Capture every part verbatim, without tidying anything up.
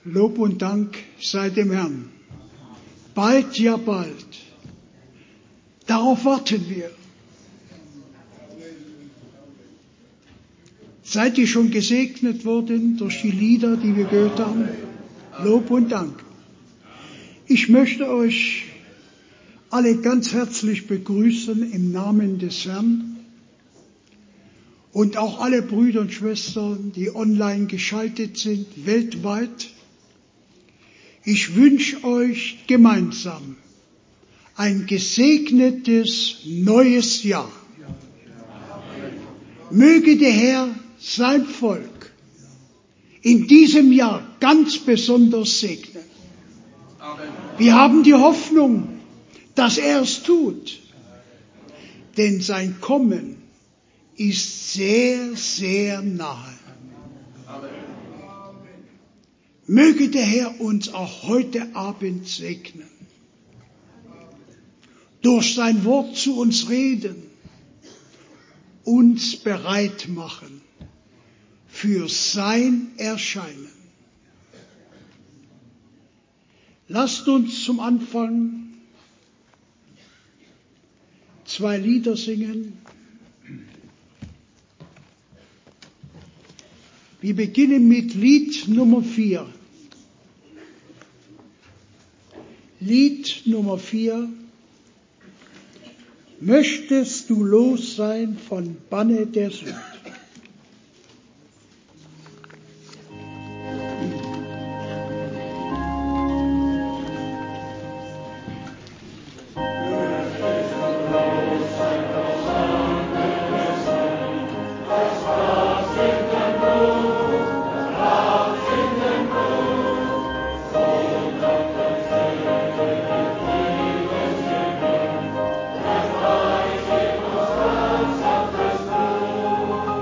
Lob und Dank sei dem Herrn. Bald, ja bald. Darauf warten wir. Seid ihr schon gesegnet worden durch die Lieder, die wir gehört haben? Lob und Dank. Ich möchte euch alle ganz herzlich begrüßen im Namen des Herrn und auch alle Brüder und Schwestern, die online geschaltet sind, weltweit. Ich wünsche euch gemeinsam ein gesegnetes neues Jahr. Möge der Herr sein Volk in diesem Jahr ganz besonders segnen. Wir haben die Hoffnung, dass er es tut, denn sein Kommen ist sehr, sehr nahe. Möge der Herr uns auch heute Abend segnen, durch sein Wort zu uns reden, uns bereit machen für sein Erscheinen. Lasst uns zum Anfang zwei Lieder singen. Wir beginnen mit Lied Nummer vier. Lied Nummer vier. Möchtest du los sein von Banne der Sünd? Thank you.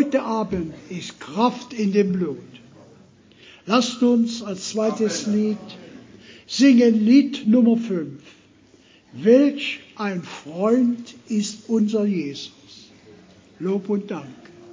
heute Abend ist Kraft in dem Blut. Lasst uns als zweites Lied singen Lied Nummer fünf. Welch ein Freund ist unser Jesus. Lob und Dank.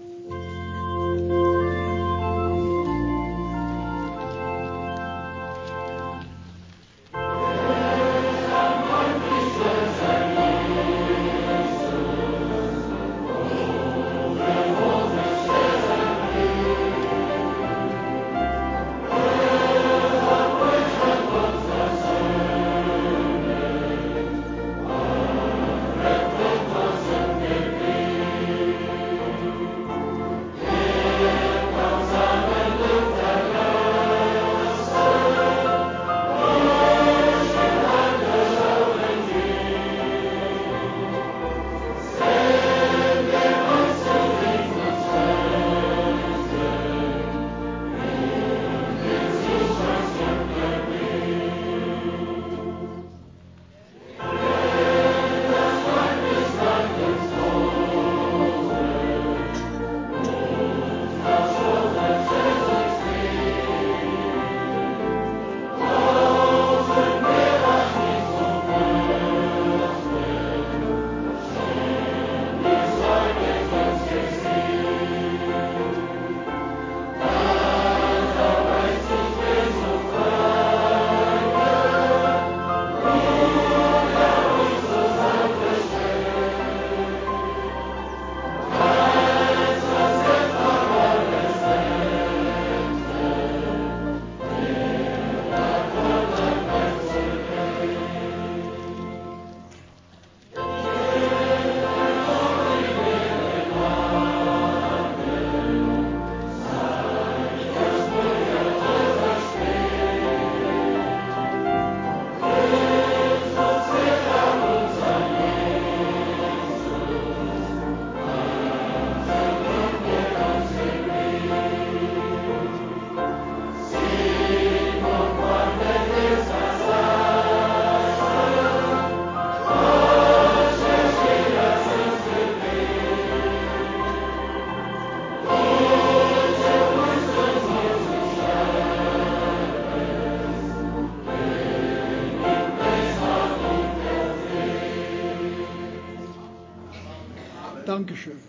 Dankeschön.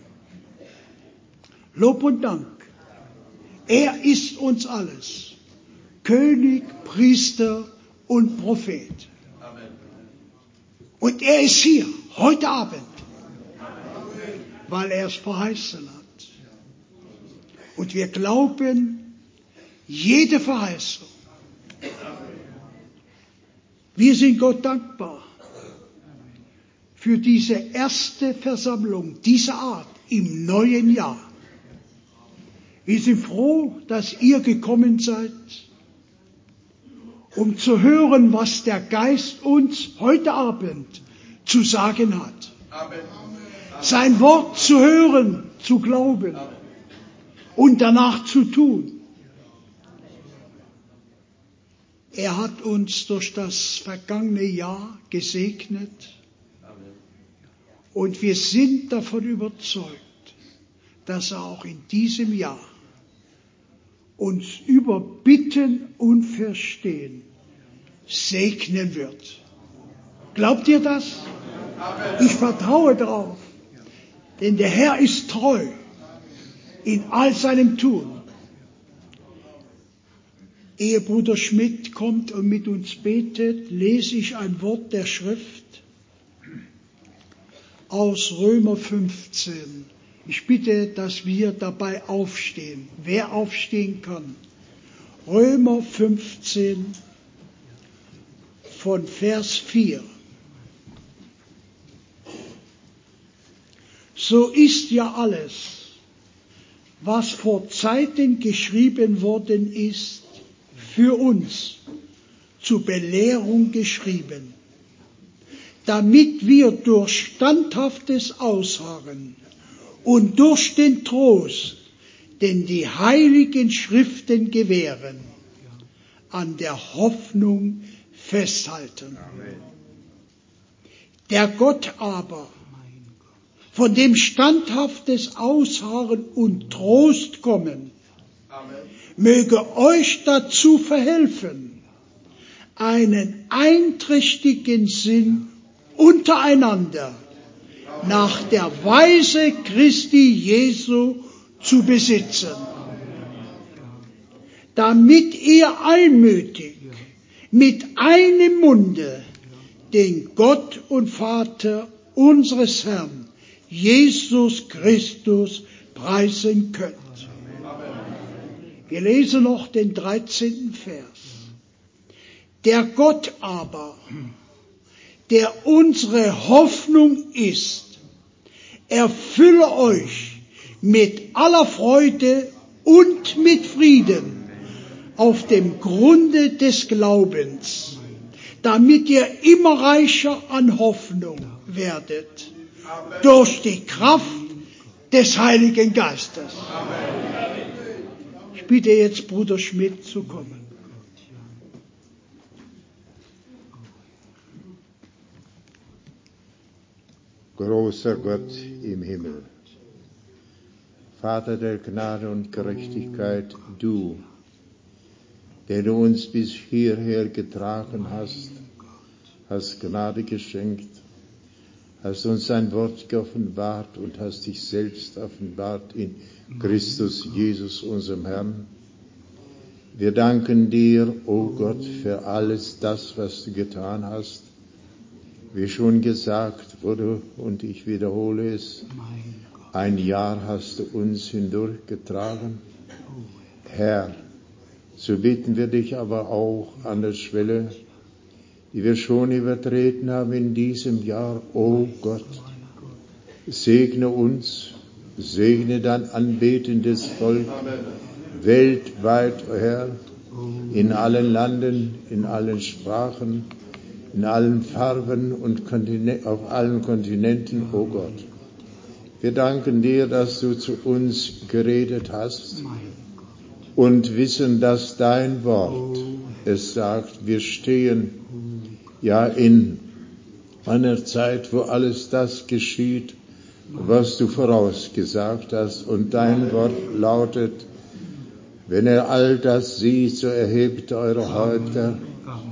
Lob und Dank. Er ist uns alles. König, Priester und Prophet. Amen. Und er ist hier, heute Abend, weil er es verheißen hat. Und wir glauben, jede Verheißung. Wir sind Gott dankbar für diese erste Versammlung dieser Art im neuen Jahr. Wir sind froh, dass ihr gekommen seid, um zu hören, was der Geist uns heute Abend zu sagen hat. Amen. Sein Wort zu hören, zu glauben und danach zu tun. Er hat uns durch das vergangene Jahr gesegnet. Und wir sind davon überzeugt, dass er auch in diesem Jahr uns über Bitten und Verstehen segnen wird. Glaubt ihr das? Ich vertraue darauf, denn der Herr ist treu in all seinem Tun. Ehe Bruder Schmidt kommt und mit uns betet, lese ich ein Wort der Schrift aus Römer fünfzehn. Ich bitte, dass wir dabei aufstehen. Wer aufstehen kann. Römer fünfzehn von Vers vier. So ist ja alles, was vor Zeiten geschrieben worden ist, für uns zur Belehrung geschrieben, damit wir durch standhaftes Ausharren und durch den Trost, den die heiligen Schriften gewähren, an der Hoffnung festhalten. Der Gott aber von dem standhaftes Ausharren und Trost kommen, Amen, möge euch dazu verhelfen, einen einträchtigen Sinn untereinander nach der Weise Christi Jesu zu besitzen, damit ihr allmütig mit einem Munde den Gott und Vater unseres Herrn Jesus Christus preisen könnt. Wir lesen noch den dreizehnten Vers. Der Gott aber, der unsere Hoffnung ist, erfülle euch mit aller Freude und mit Frieden auf dem Grunde des Glaubens, damit ihr immer reicher an Hoffnung werdet, durch die Kraft des Heiligen Geistes. Ich bitte jetzt Bruder Schmidt zu kommen. Großer Gott im Himmel, Vater der Gnade und Gerechtigkeit, du, der du uns bis hierher getragen hast, hast Gnade geschenkt, hast uns dein Wort geoffenbart und hast dich selbst offenbart in Christus Jesus, unserem Herrn. Wir danken dir, o Gott, für alles das, was du getan hast. Wie schon gesagt wurde, und ich wiederhole es, ein Jahr hast du uns hindurchgetragen. Herr, so bitten wir dich aber auch an der Schwelle, die wir schon übertreten haben in diesem Jahr. O Gott, segne uns, segne dein anbetendes Volk weltweit, o Herr, in allen Landen, in allen Sprachen, in allen Farben und Kontinent, auf allen Kontinenten, o Gott. Wir danken dir, dass du zu uns geredet hast und wissen, dass dein Wort es sagt. Wir stehen ja in einer Zeit, wo alles das geschieht, was du vorausgesagt hast. Und dein Wort lautet, wenn ihr all das sieht, so erhebt eure Häupter,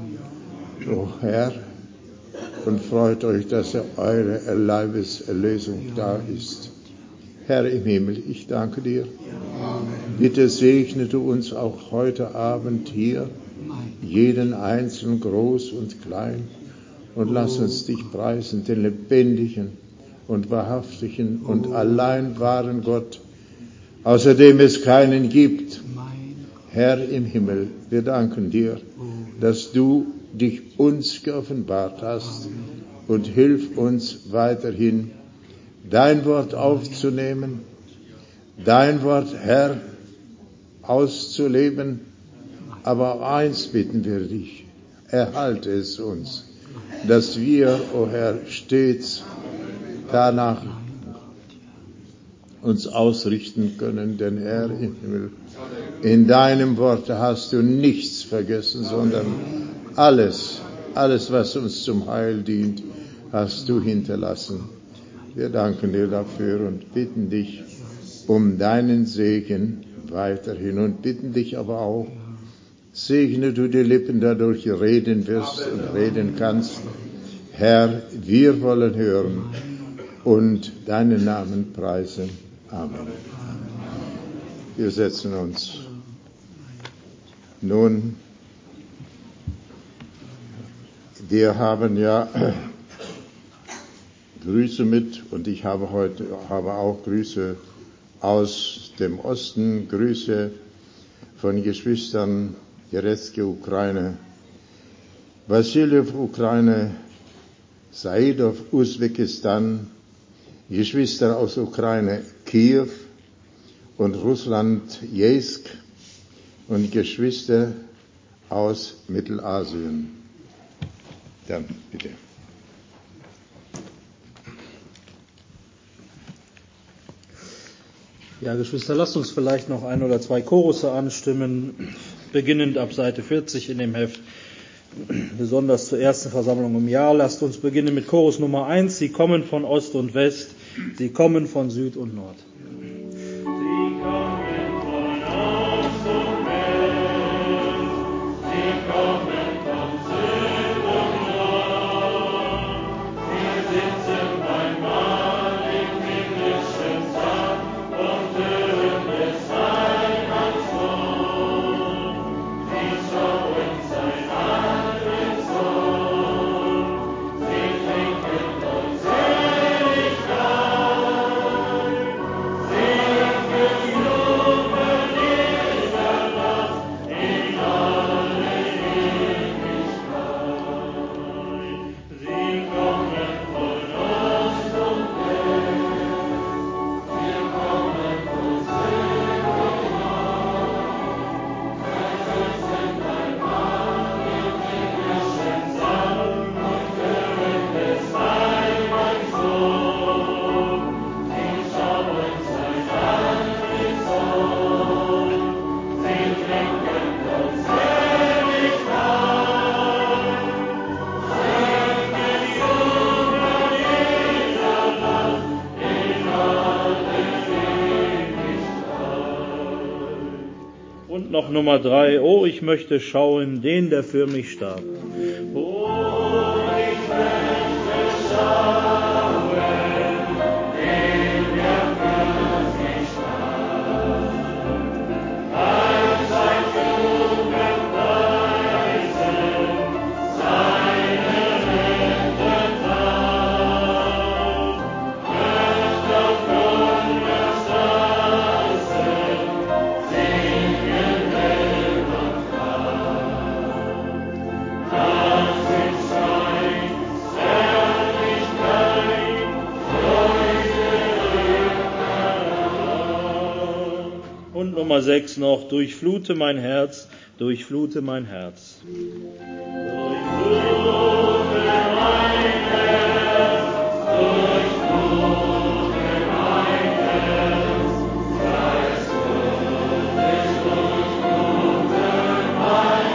o Herr, und freut euch, dass eure Leibeserlösung da ist. Herr im Himmel, ich danke dir. Bitte segne du uns auch heute Abend hier, jeden Einzelnen, groß und klein, und lass uns dich preisen, den lebendigen und wahrhaftigen und allein wahren Gott, außer dem es keinen gibt. Herr im Himmel, wir danken dir, dass du dich uns geoffenbart hast, und hilf uns weiterhin, dein Wort aufzunehmen, dein Wort, Herr, auszuleben. Aber eins bitten wir dich, erhalte es uns, dass wir, o Herr, stets danach uns ausrichten können, denn Herr im Himmel, in deinem Wort hast du nichts vergessen, sondern alles, alles, was uns zum Heil dient, hast du hinterlassen. Wir danken dir dafür und bitten dich um deinen Segen weiterhin und bitten dich aber auch, segne du die Lippen, dadurch reden wirst und reden kannst. Herr, wir wollen hören und deinen Namen preisen. Amen. Wir setzen uns. Nun, wir haben ja Grüße mit, und ich habe heute habe auch Grüße aus dem Osten, Grüße von Geschwistern Jeretzke, Ukraine, Wassiljew, Ukraine, Saidov, Usbekistan, Geschwister aus Ukraine, Kiew und Russland, Jeisk, und Geschwister aus Mittelasien. Dann bitte. Ja, Geschwister, lasst uns vielleicht noch ein oder zwei Chorusse anstimmen, beginnend ab Seite vierzig in dem Heft, besonders zur ersten Versammlung im Jahr. Lasst uns beginnen mit Chorus Nummer eins. Sie kommen von Ost und West, Sie kommen von Süd und Nord. Sie kommen von Ost und West, sie kommen von Süd und Nord, sie sitzen beim Mahl im himmlischen Saal und hören des Heimatslohn. Sie schauen sein Antlitz, sie trinken dort selig ein, singen jubeln dieser Nacht in alle Ewigkeit. Sie kommen von Ost und West, sie kommen von Süd und Nord, sie sitzen beim Mahl im himmlischen Saal und hören des Heimatslohn. Sie schauen sein Antlitz an, sie trinken dort selig ein, singen jubeln dieser Nacht in alle Ewigkeit. Und noch Nummer drei. Oh, ich möchte schauen, den, der für mich starb. Oh, ich möchte schauen, den der für mich starb. All sein Jugend preisen, seine Rettentat. Möcht auf Golgatha-Straßen singen Helm und Grab. Das ist sein Herrlichkeit, Freude, Erbarmen. Und Nummer sechs noch. Durchflute mein Herz, durchflute mein Herz. Durchflute mein Herz, durchflute mein Herz, Geist Gottes, durchflute mein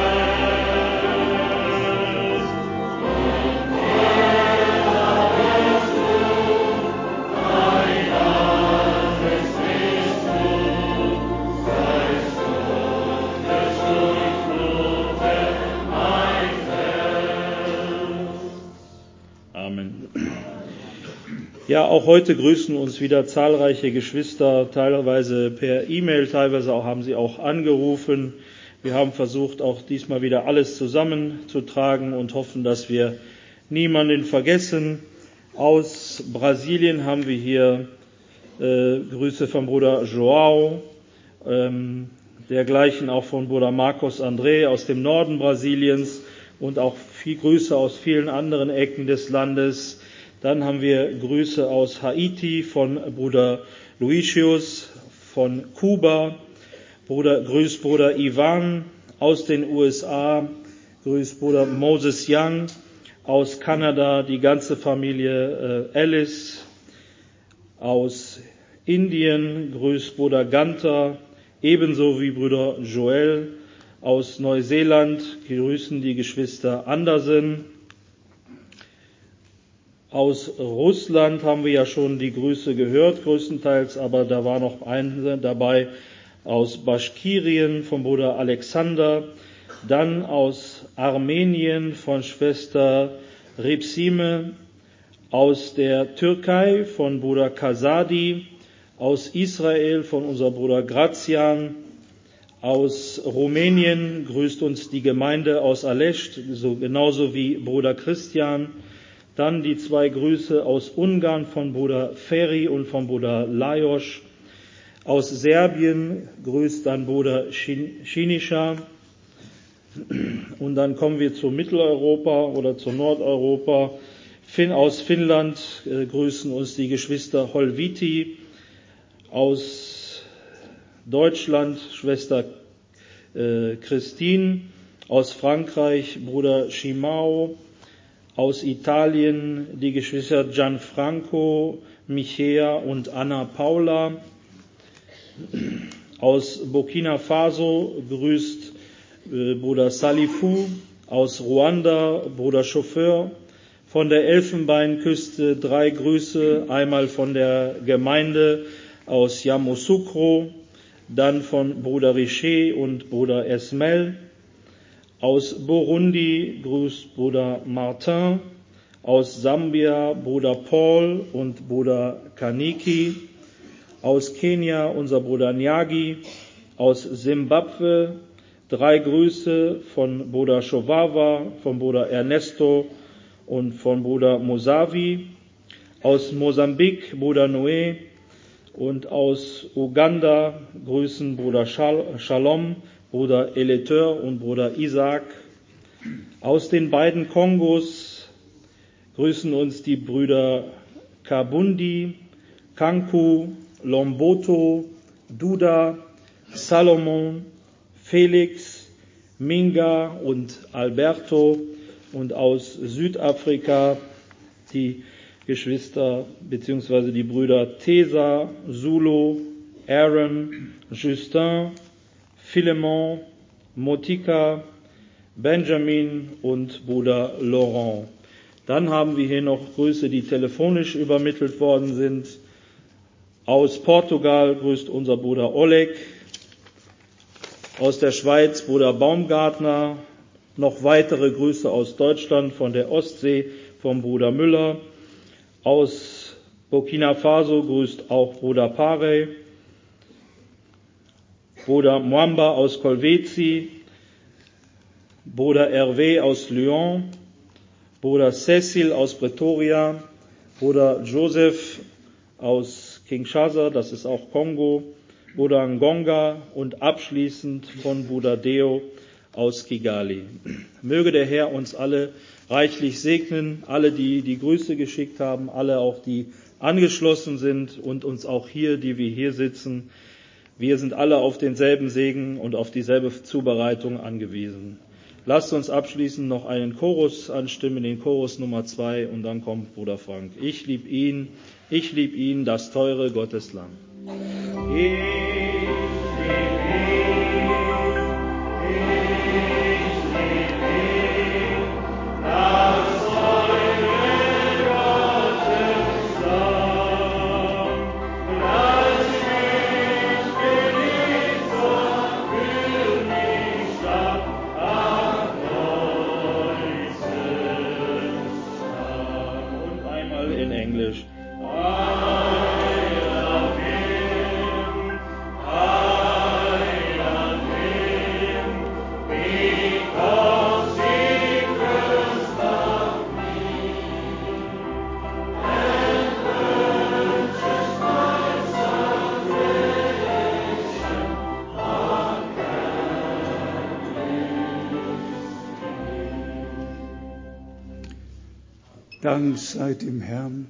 Herz. Und jeder bist du, mein alles bist du, Geist Gottes, durchflute mein Herz. Amen. Ja, auch heute grüßen uns wieder zahlreiche Geschwister, teilweise per E-Mail, teilweise auch, haben sie auch angerufen. Wir haben versucht, auch diesmal wieder alles zusammenzutragen und hoffen, dass wir niemanden vergessen. Aus Brasilien haben wir hier äh, Grüße vom Bruder João, ähm, dergleichen auch von Bruder Marcos André aus dem Norden Brasiliens und auch viel Grüße aus vielen anderen Ecken des Landes. Dann haben wir Grüße aus Haiti von Bruder Luicius, von Kuba, Bruder, grüßt Bruder Ivan aus den U S A, grüßt Bruder Moses Young aus Kanada, die ganze Familie äh, Alice aus Indien, grüßt Bruder Ganter, ebenso wie Bruder Joel aus Neuseeland, grüßen die Geschwister Andersen. Aus Russland haben wir ja schon die Grüße gehört, größtenteils, aber da war noch eine dabei aus Baschkirien vom Bruder Alexander, dann aus Armenien von Schwester Repsime, aus der Türkei von Bruder Kasadi, aus Israel von unser Bruder Grazian, aus Rumänien grüßt uns die Gemeinde aus Alești, so genauso wie Bruder Christian. Dann die zwei Grüße aus Ungarn von Bruder Feri und von Bruder Lajos. Aus Serbien grüßt dann Bruder Sinischa. Und dann kommen wir zu Mitteleuropa oder zu Nordeuropa. Fin aus Finnland äh, grüßen uns die Geschwister Holviti. Aus Deutschland Schwester äh, Christine. Aus Frankreich Bruder Shimao. Aus Italien die Geschwister Gianfranco, Michea und Anna Paula. Aus Burkina Faso grüßt äh, Bruder Salifu. Aus Ruanda Bruder Chauffeur. Von der Elfenbeinküste drei Grüße, einmal von der Gemeinde aus Yamoussoukro, dann von Bruder Richer und Bruder Esmel. Aus Burundi grüßt Bruder Martin, aus Sambia Bruder Paul und Bruder Kaniki, aus Kenia unser Bruder Nyagi, aus Simbabwe drei Grüße von Bruder Shovawa, von Bruder Ernesto und von Bruder Musavi, aus Mosambik Bruder Noé und aus Uganda grüßen Bruder Shalom, Bruder Eleteur und Bruder Isaac. Aus den beiden Kongos grüßen uns die Brüder Kabundi, Kanku, Lomboto, Duda, Salomon, Felix, Minga und Alberto, und aus Südafrika die Geschwister bzw. die Brüder Tesa, Zulu, Aaron, Justin, Philemon, Motika, Benjamin und Bruder Laurent. Dann haben wir hier noch Grüße, die telefonisch übermittelt worden sind. Aus Portugal grüßt unser Bruder Oleg, aus der Schweiz Bruder Baumgartner, noch weitere Grüße aus Deutschland von der Ostsee vom Bruder Müller, aus Burkina Faso grüßt auch Bruder Pare, Bruder Mwamba aus Kolwezi, Bruder Hervé aus Lyon, Bruder Cecil aus Pretoria, Bruder Joseph aus Kinshasa, das ist auch Kongo, Bruder Ngonga und abschließend von Bruder Deo aus Kigali. Möge der Herr uns alle reichlich segnen, alle, die die Grüße geschickt haben, alle auch, die angeschlossen sind und uns auch hier, die wir hier sitzen. Wir sind alle auf denselben Segen und auf dieselbe Zubereitung angewiesen. Lasst uns abschließend noch einen Chorus anstimmen, den Chorus Nummer zwei, und dann kommt Bruder Frank. Ich lieb ihn, ich lieb ihn, das teure Gotteslamm. Ich Dank sei dem Herrn,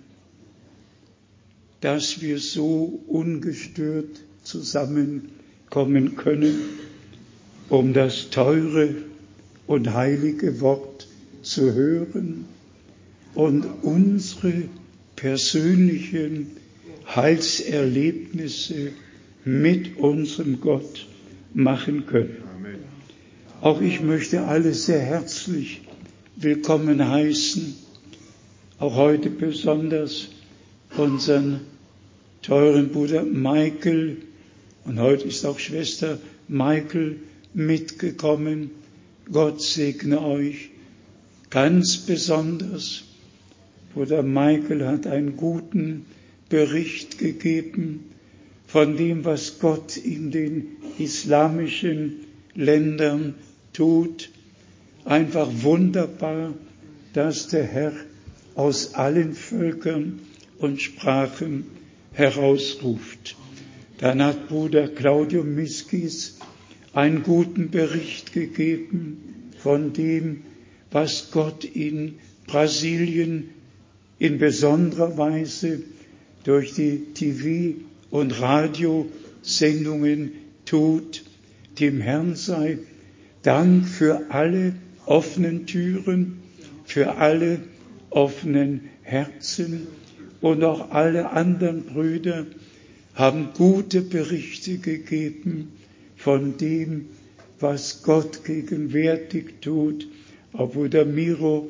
dass wir so ungestört zusammenkommen können, um das teure und heilige Wort zu hören und unsere persönlichen Heilserlebnisse mit unserem Gott machen können. Auch ich möchte alle sehr herzlich willkommen heißen, auch heute besonders unseren teuren Bruder Michael, und heute ist auch Schwester Michael mitgekommen. Gott segne euch ganz besonders. Bruder Michael hat einen guten Bericht gegeben von dem, was Gott in den islamischen Ländern tut. Einfach wunderbar, dass der Herr aus allen Völkern und Sprachen herausruft. Dann hat Bruder Claudio Miskis einen guten Bericht gegeben von dem, was Gott in Brasilien in besonderer Weise durch die T V- und Radiosendungen tut. Dem Herrn sei Dank für alle offenen Türen, für alle offenen Herzen, und auch alle anderen Brüder haben gute Berichte gegeben von dem, was Gott gegenwärtig tut. Auch Bruder Miro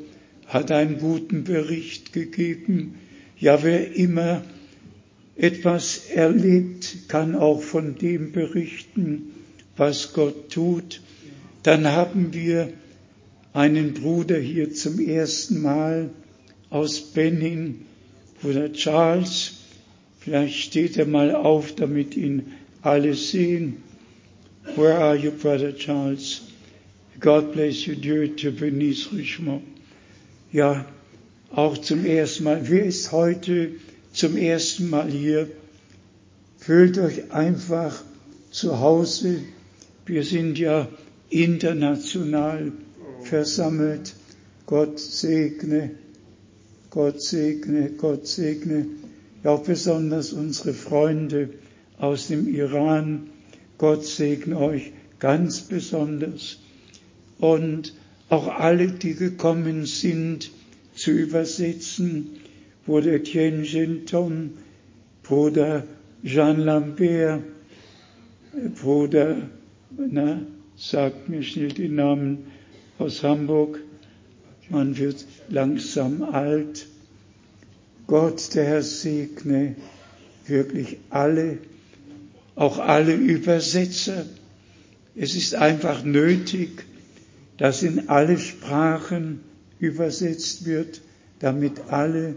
hat einen guten Bericht gegeben. Ja, wer immer etwas erlebt, kann auch von dem berichten, was Gott tut. Dann haben wir einen Bruder hier zum ersten Mal aus Benin, Bruder Charles. Vielleicht steht er mal auf, damit ihn alle sehen. Where are you, Brother Charles? God bless you, Dieu te bénisse richement. Ja, auch zum ersten Mal. Wer ist heute zum ersten Mal hier? Fühlt euch einfach zu Hause. Wir sind ja international versammelt. Gott segne, Gott segne, Gott segne. Ja, auch besonders unsere Freunde aus dem Iran. Gott segne euch ganz besonders. Und auch alle, die gekommen sind, zu übersetzen, Bruder Etienne Genton, Bruder Jean Lambert, Bruder, na, sagt mir schnell den Namen, aus Hamburg, man wird langsam alt. Gott, der Herr segne wirklich alle, auch alle Übersetzer. Es ist einfach nötig, dass in alle Sprachen übersetzt wird, damit alle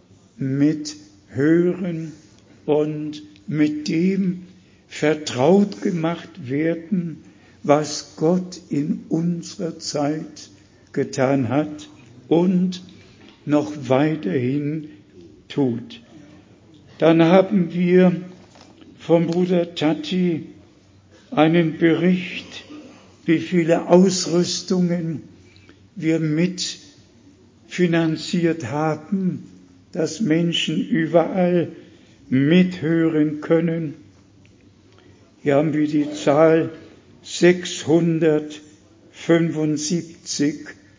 mithören und mit dem vertraut gemacht werden, was Gott in unserer Zeit getan hat und noch weiterhin tut. Dann haben wir vom Bruder Tati einen Bericht, wie viele Ausrüstungen wir mitfinanziert haben, dass Menschen überall mithören können. Hier haben wir die Zahl sechshundertfünfundsiebzig.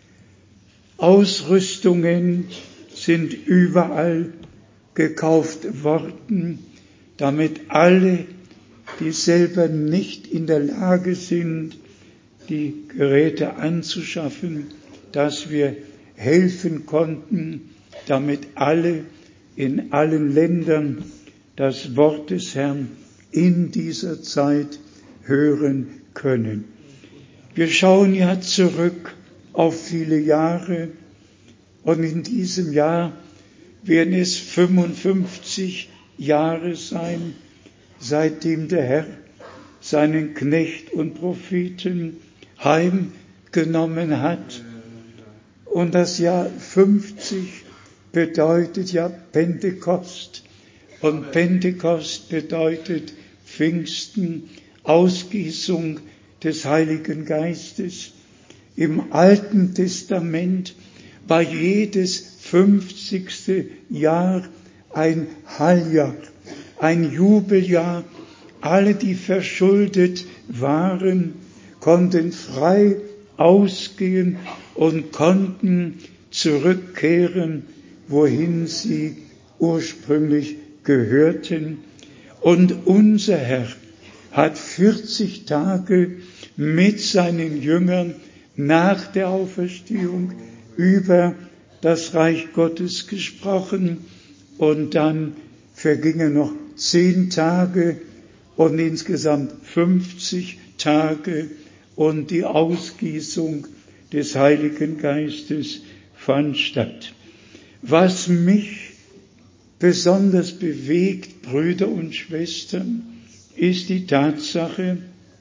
Ausrüstungen sind überall gekauft worden, damit alle, die selber nicht in der Lage sind, die Geräte anzuschaffen, dass wir helfen konnten, damit alle in allen Ländern das Wort des Herrn in dieser Zeit hören können. Wir schauen ja zurück auf viele Jahre und in diesem Jahr werden es fünfundfünfzig Jahre sein, seitdem der Herr seinen Knecht und Propheten heimgenommen hat. Und das Jahr fünfzig bedeutet ja Pentekost. Und Pentekost bedeutet Pfingsten, Ausgießung des Heiligen Geistes. Im Alten Testament war jedes fünfzigste Jahr ein Heiljahr, ein Jubeljahr. Alle, die verschuldet waren, konnten frei ausgehen und konnten zurückkehren, wohin sie ursprünglich gehörten. Und unser Herr hat vierzig Tage mit seinen Jüngern nach der Auferstehung über das Reich Gottes gesprochen. Und dann vergingen noch zehn Tage und insgesamt fünfzig Tage und die Ausgießung des Heiligen Geistes fand statt. Was mich besonders bewegt, Brüder und Schwestern, ist die Tatsache,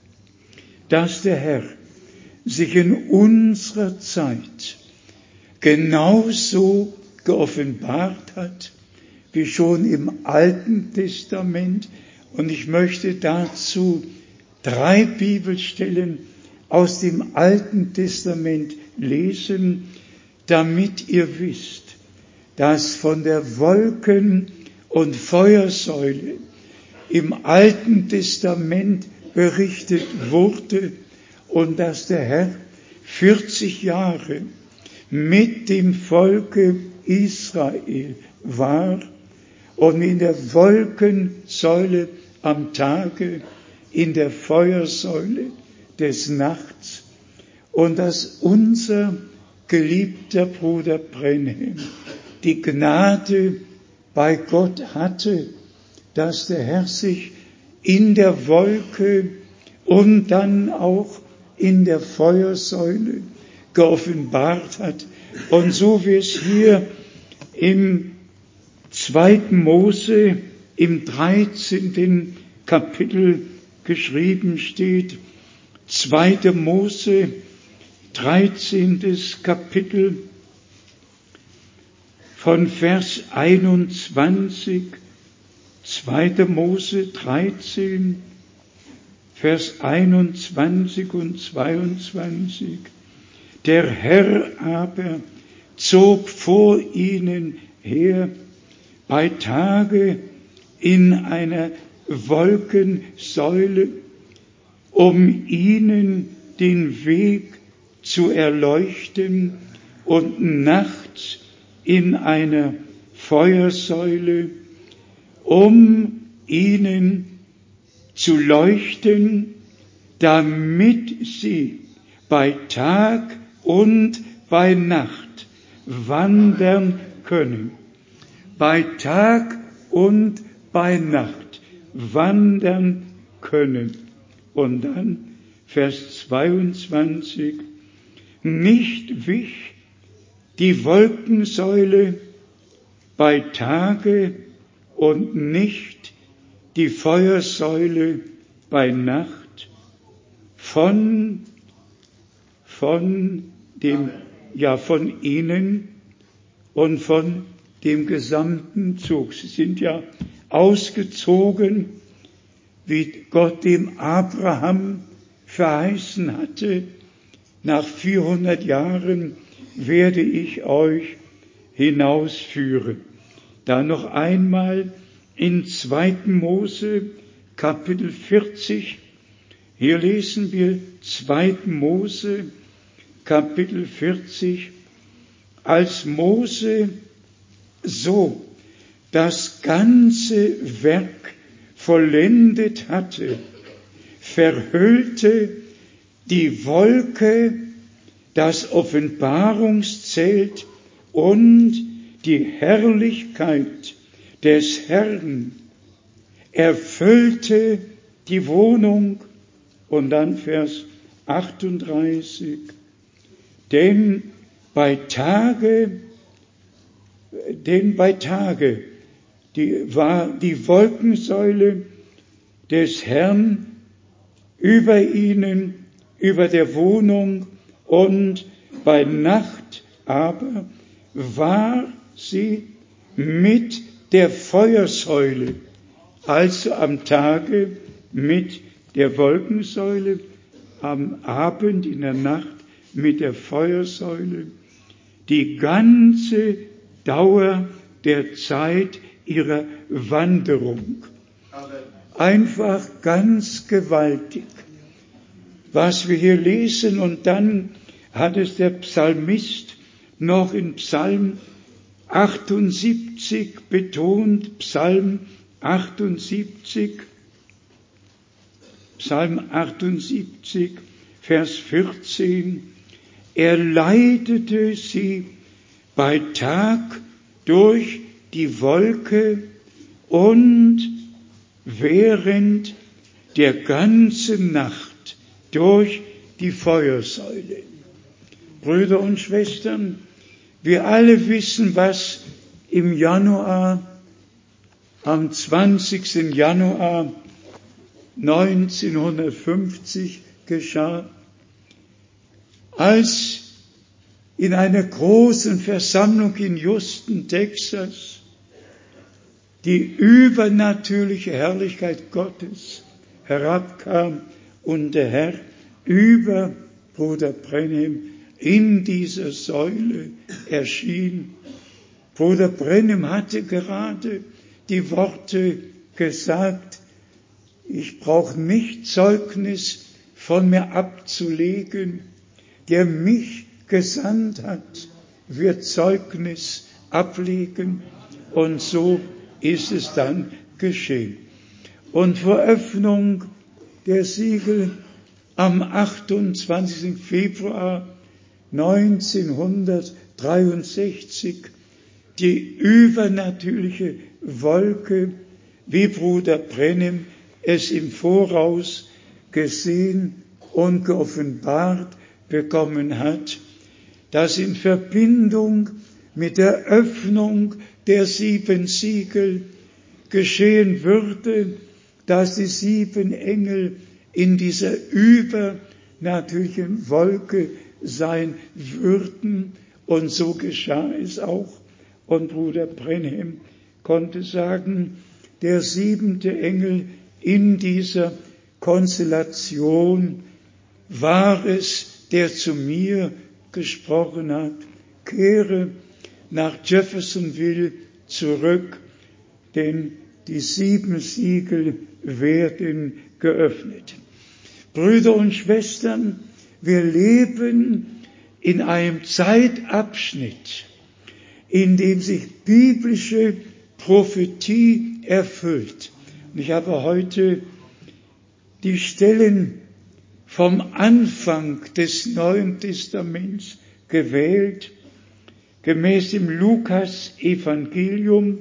dass der Herr sich in unserer Zeit genauso geoffenbart hat wie schon im Alten Testament. Und ich möchte dazu drei Bibelstellen aus dem Alten Testament lesen, damit ihr wisst, dass von der Wolken- und Feuersäule im Alten Testament berichtet wurde und dass der Herr vierzig Jahre mit dem Volke Israel war und in der Wolkensäule am Tage, in der Feuersäule des Nachts und dass unser geliebter Bruder Brenhem, die Gnade bei Gott hatte, dass der Herr sich in der Wolke und dann auch in der Feuersäule geoffenbart hat. Und so wie es hier im zweiten Mose im dreizehnten Kapitel geschrieben steht, zweiter Mose, dreizehntes Kapitel, von Vers einundzwanzig, zweiter Mose dreizehn, Vers einundzwanzig und zweiundzwanzig. Der Herr aber zog vor ihnen her bei Tage in einer Wolkensäule, um ihnen den Weg zu erleuchten, und nachts in einer Feuersäule, um ihnen zu leuchten, damit sie bei Tag und bei Nacht wandern können. Bei Tag und bei Nacht wandern können. Und dann Vers zweiundzwanzig. Nicht wich die Wolkensäule bei Tage und nicht die Feuersäule bei Nacht von, von dem, ja, von ihnen und von dem gesamten Zug. Sie sind ja ausgezogen, wie Gott dem Abraham verheißen hatte. Nach vierhundert Jahren werde ich euch hinausführen. Da noch einmal in zweiten Mose, Kapitel vierzig. Hier lesen wir zweiten Mose, Kapitel vierzig. Als Mose so das ganze Werk vollendet hatte, verhüllte die Wolke das Offenbarungszelt und die Herrlichkeit des Herrn erfüllte die Wohnung. Und dann Vers achtunddreißig. Denn bei Tage, denn bei Tage die, war die Wolkensäule des Herrn über ihnen, über der Wohnung, und bei Nacht aber war sie mit der Feuersäule, also am Tage mit der Wolkensäule, am Abend in der Nacht mit der Feuersäule, die ganze Dauer der Zeit ihrer Wanderung. Einfach ganz gewaltig, was wir hier lesen. Und dann hat es der Psalmist noch in Psalm achtundsiebzig betont, Psalm achtundsiebzig, Psalm achtundsiebzig, Vers vierzehn. Er leitete sie bei Tag durch die Wolke und während der ganzen Nacht durch die Feuersäule. Brüder und Schwestern, wir alle wissen, was im Januar, am zwanzigsten Januar neunzehnhundertfünfzig geschah, als in einer großen Versammlung in Houston, Texas, die übernatürliche Herrlichkeit Gottes herabkam und der Herr über Bruder Brenhem in dieser Säule erschien. Bruder Brenhem hatte gerade die Worte gesagt: Ich brauche nicht Zeugnis von mir abzulegen. Der mich gesandt hat, wird Zeugnis ablegen. Und so ist es dann geschehen. Und vor Öffnung der Siegel am achtundzwanzigsten Februar neunzehnhundertdreiundsechzig die übernatürliche Wolke, wie Bruder Brenhem es im Voraus gesehen und geoffenbart bekommen hat, dass in Verbindung mit der Öffnung der sieben Siegel geschehen würde, dass die sieben Engel in dieser übernatürlichen Wolke sein würden. Und so geschah es auch. Und Bruder Brenhem konnte sagen, der siebente Engel in dieser Konstellation war es, der zu mir gesprochen hat, kehre nach Jeffersonville zurück, denn die sieben Siegel werden geöffnet. Brüder und Schwestern, wir leben in einem Zeitabschnitt, in dem sich biblische Prophetie erfüllt. Und ich habe heute die Stellen vom Anfang des Neuen Testaments gewählt, gemäß dem Lukas-Evangelium.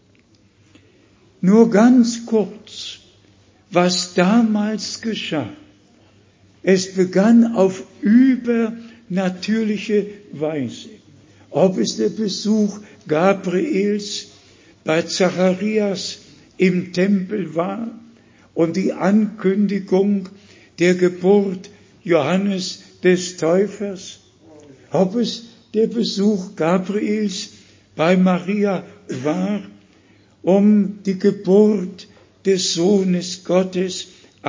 Nur ganz kurz, was damals geschah. Es begann auf übernatürliche Weise. Ob es der Besuch Gabriels bei Zacharias im Tempel war und die Ankündigung der Geburt Johannes des Täufers, ob es der Besuch Gabriels bei Maria war, um die Geburt des Sohnes Gottes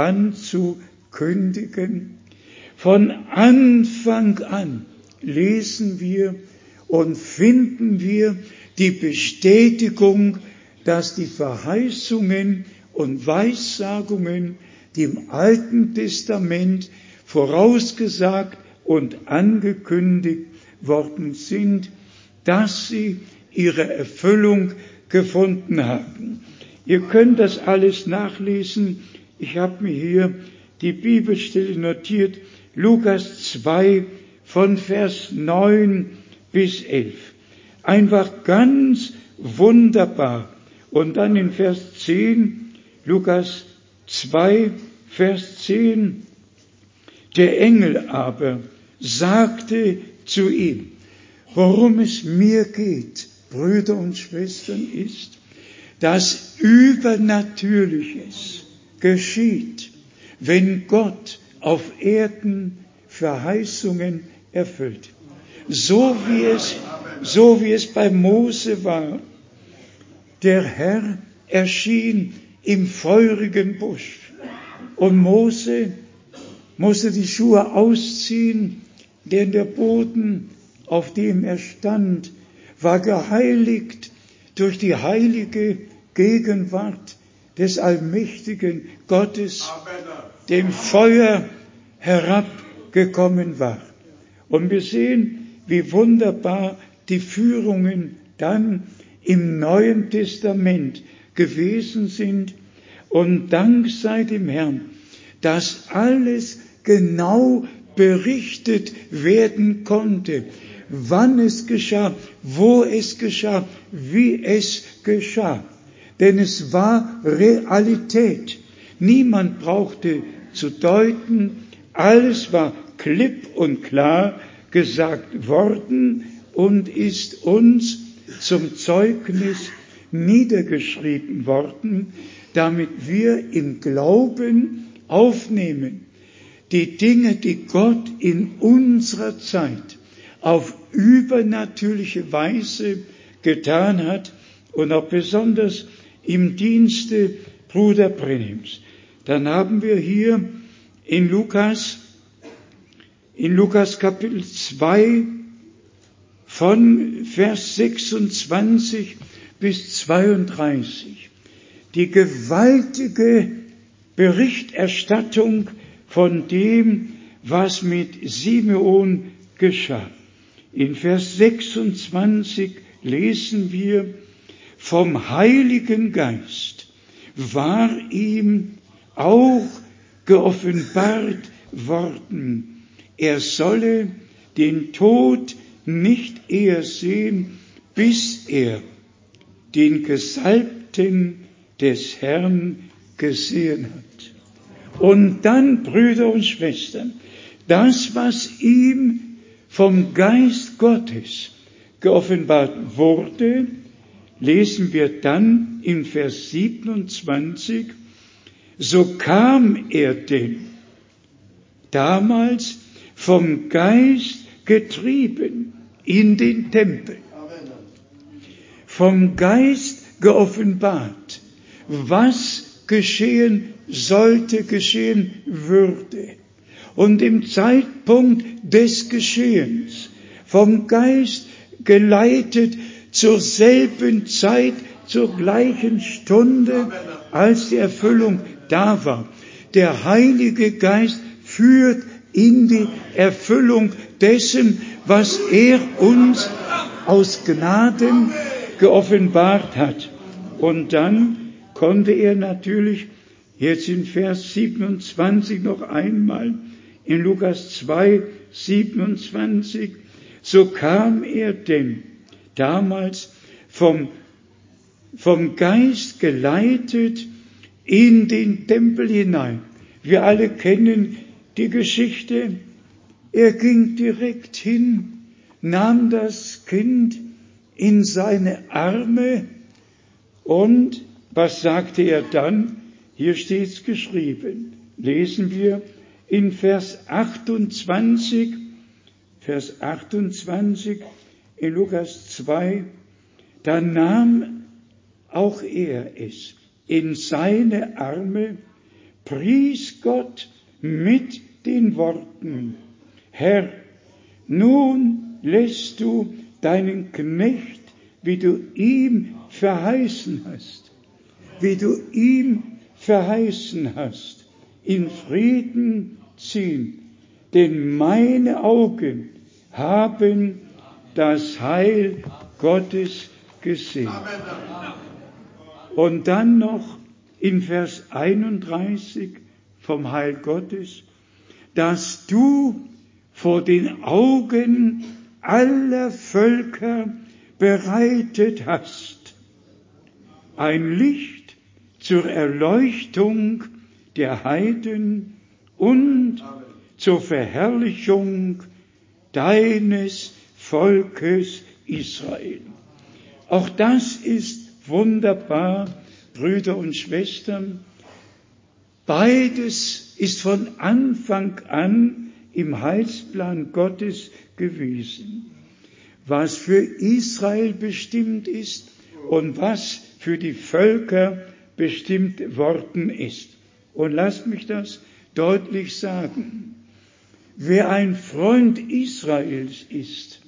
anzukündigen. Von Anfang an lesen wir und finden wir die Bestätigung, dass die Verheißungen und Weissagungen, die im Alten Testament vorausgesagt und angekündigt worden sind, dass sie ihre Erfüllung gefunden haben. Ihr könnt das alles nachlesen. Ich habe mir hier die Bibelstelle notiert, Lukas zwei von Vers neun bis elf. Einfach ganz wunderbar. Und dann in Vers zehn, Lukas zwei, Vers zehn, der Engel aber sagte zu ihm, worum es mir geht, Brüder und Schwestern, ist, dass Übernatürliches geschieht, wenn Gott auf Erden Verheißungen erfüllt. So wie es, so wie es bei Mose war. Der Herr erschien im feurigen Busch und Mose musste die Schuhe ausziehen, denn der Boden, auf dem er stand, war geheiligt durch die heilige Gegenwart des allmächtigen Gottes, dem Feuer herabgekommen war. Und wir sehen, wie wunderbar die Führungen dann im Neuen Testament gewesen sind. Und Dank sei dem Herrn, dass alles genau berichtet werden konnte, wann es geschah, wo es geschah, wie es geschah. Denn es war Realität. Niemand brauchte zu deuten, alles war klipp und klar gesagt worden und ist uns zum Zeugnis niedergeschrieben worden, damit wir im Glauben aufnehmen, die Dinge, die Gott in unserer Zeit auf übernatürliche Weise getan hat und auch besonders im Dienste Bruder Brenhems. Dann haben wir hier in Lukas, in Lukas Kapitel zwei von Vers sechsundzwanzig bis zweiunddreißig die gewaltige Berichterstattung von dem, was mit Simeon geschah. In Vers sechsundzwanzig lesen wir, vom Heiligen Geist war ihm auch geoffenbart worden, er solle den Tod nicht eher sehen, bis er den Gesalbten des Herrn gesehen hat. Und dann, Brüder und Schwestern, das, was ihm vom Geist Gottes geoffenbart wurde, lesen wir dann in Vers siebenundzwanzig, so kam er denn damals vom Geist getrieben in den Tempel, vom Geist geoffenbart, was geschehen sollte, geschehen würde. Und im Zeitpunkt des Geschehens, vom Geist geleitet, zur selben Zeit, zur gleichen Stunde, als die Erfüllung da war. Der Heilige Geist führt in die Erfüllung dessen, was er uns aus Gnaden geoffenbart hat. Und dann konnte er natürlich jetzt in Vers siebenundzwanzig noch einmal, in Lukas zwei, siebenundzwanzig, so kam er denn damals vom, vom Geist geleitet in den Tempel hinein. Wir alle kennen die Geschichte. Er ging direkt hin, nahm das Kind in seine Arme und was sagte er dann? Hier steht's geschrieben. Lesen wir in Vers achtundzwanzig, Vers achtundzwanzig in Lukas zwei, da nahm auch er es in seine Arme, pries Gott mit den Worten, Herr, nun lässt du deinen Knecht, wie du ihm verheißen hast, wie du ihm verheißen hast, in Frieden ziehen, denn meine Augen haben das Heil Gottes gesehen. Und dann noch in Vers einunddreißig vom Heil Gottes, dass du vor den Augen aller Völker bereitet hast, ein Licht zur Erleuchtung der Heiden und zur Verherrlichung deines Volkes Israel. Auch das ist wunderbar, Brüder und Schwestern. Beides ist von Anfang an im Heilsplan Gottes gewesen. Was für Israel bestimmt ist und was für die Völker bestimmt worden ist. Und lasst mich das deutlich sagen. Wer ein Freund Israels ist,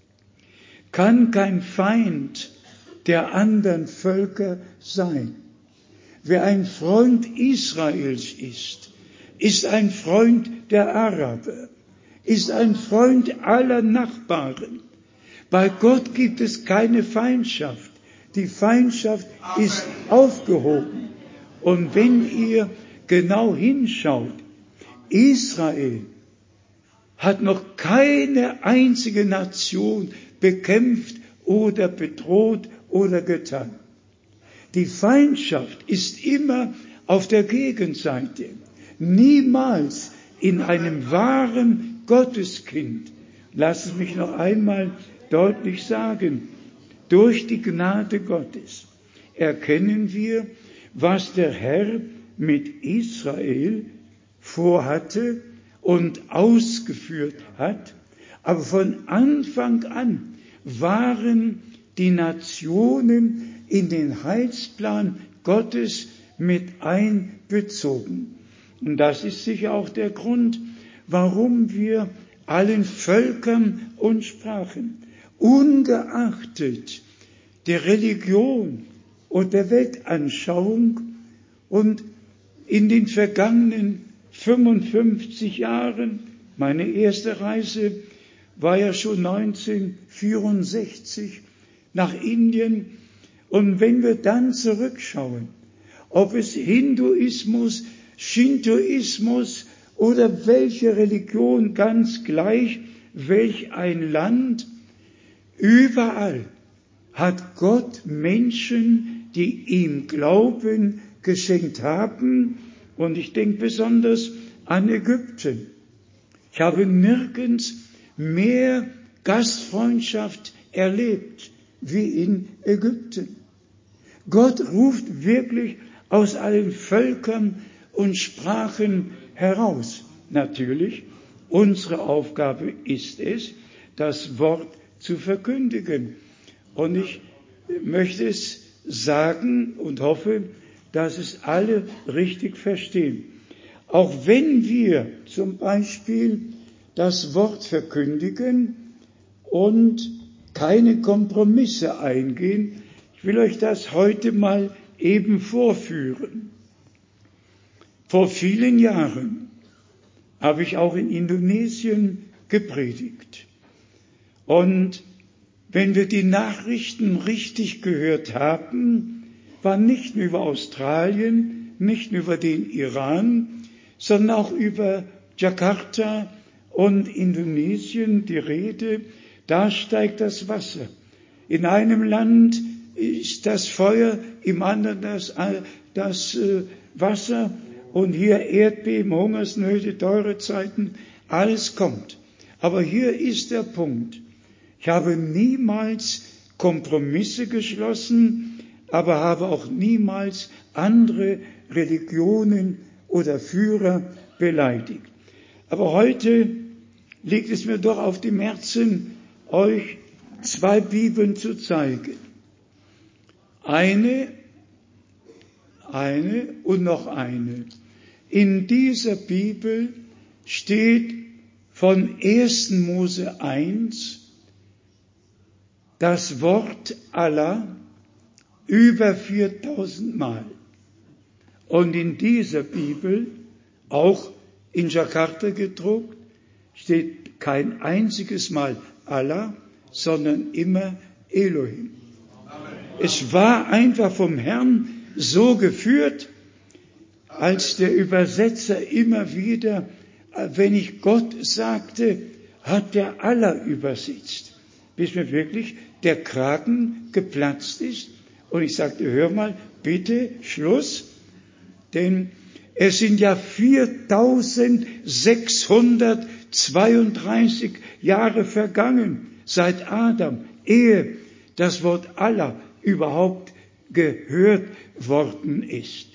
kann kein Feind der anderen Völker sein. Wer ein Freund Israels ist, ist ein Freund der Araber, ist ein Freund aller Nachbarn. Bei Gott gibt es keine Feindschaft. Die Feindschaft ist aufgehoben. Und wenn ihr genau hinschaut, Israel hat noch keine einzige Nation bekämpft oder bedroht oder getan. Die Feindschaft ist immer auf der Gegenseite, niemals in einem wahren Gotteskind. Lass es mich noch einmal deutlich sagen, durch die Gnade Gottes erkennen wir, was der Herr mit Israel vorhatte und ausgeführt hat. Aber von Anfang an waren die Nationen in den Heilsplan Gottes mit einbezogen. Und das ist sicher auch der Grund, warum wir allen Völkern und Sprachen, ungeachtet der Religion und der Weltanschauung und in den vergangenen fünfundfünfzig Jahren, meine erste Reise war ja schon neunzehnhundertvierundsechzig nach Indien. Und wenn wir dann zurückschauen, ob es Hinduismus, Shintoismus oder welche Religion, ganz gleich, welch ein Land. Überall hat Gott Menschen, die ihm Glauben geschenkt haben. Und ich denke besonders an Ägypten. Ich habe nirgends mehr Gastfreundschaft erlebt wie in Ägypten. Gott ruft wirklich aus allen Völkern und Sprachen heraus. Natürlich, unsere Aufgabe ist es, das Wort zu verkündigen. Und ich möchte es sagen und hoffe, dass es alle richtig verstehen. Auch wenn wir zum Beispiel das Wort verkündigen und keine Kompromisse eingehen, ich will euch das heute mal eben vorführen. Vor vielen Jahren habe ich auch in Indonesien gepredigt. Und wenn wir die Nachrichten richtig gehört haben, war nicht nur über Australien, nicht nur über den Iran, sondern auch über Jakarta und Indonesien die Rede. Da steigt das Wasser. In einem Land ist das Feuer, im anderen das, das äh, Wasser und hier Erdbeben, Hungersnöte, teure Zeiten, alles kommt. Aber hier ist der Punkt. Ich habe niemals Kompromisse geschlossen, aber habe auch niemals andere Religionen oder Führer beleidigt. Aber heute liegt es mir doch auf dem Herzen, euch zwei Bibeln zu zeigen. Eine, eine und noch eine. In dieser Bibel steht von ersten Mose eins das Wort Allah über viertausend Mal. Und in dieser Bibel, auch in Jakarta gedruckt, steht kein einziges Mal Allah, sondern immer Elohim. Es war einfach vom Herrn so geführt, als der Übersetzer immer wieder, wenn ich Gott sagte, hat der Allah übersetzt. Bis mir wirklich der Kragen geplatzt ist. Und ich sagte, hör mal, bitte, Schluss. Denn es sind ja viertausendsechshundertzweiunddreißig Jahre vergangen seit Adam, ehe das Wort Allah überhaupt gehört worden ist.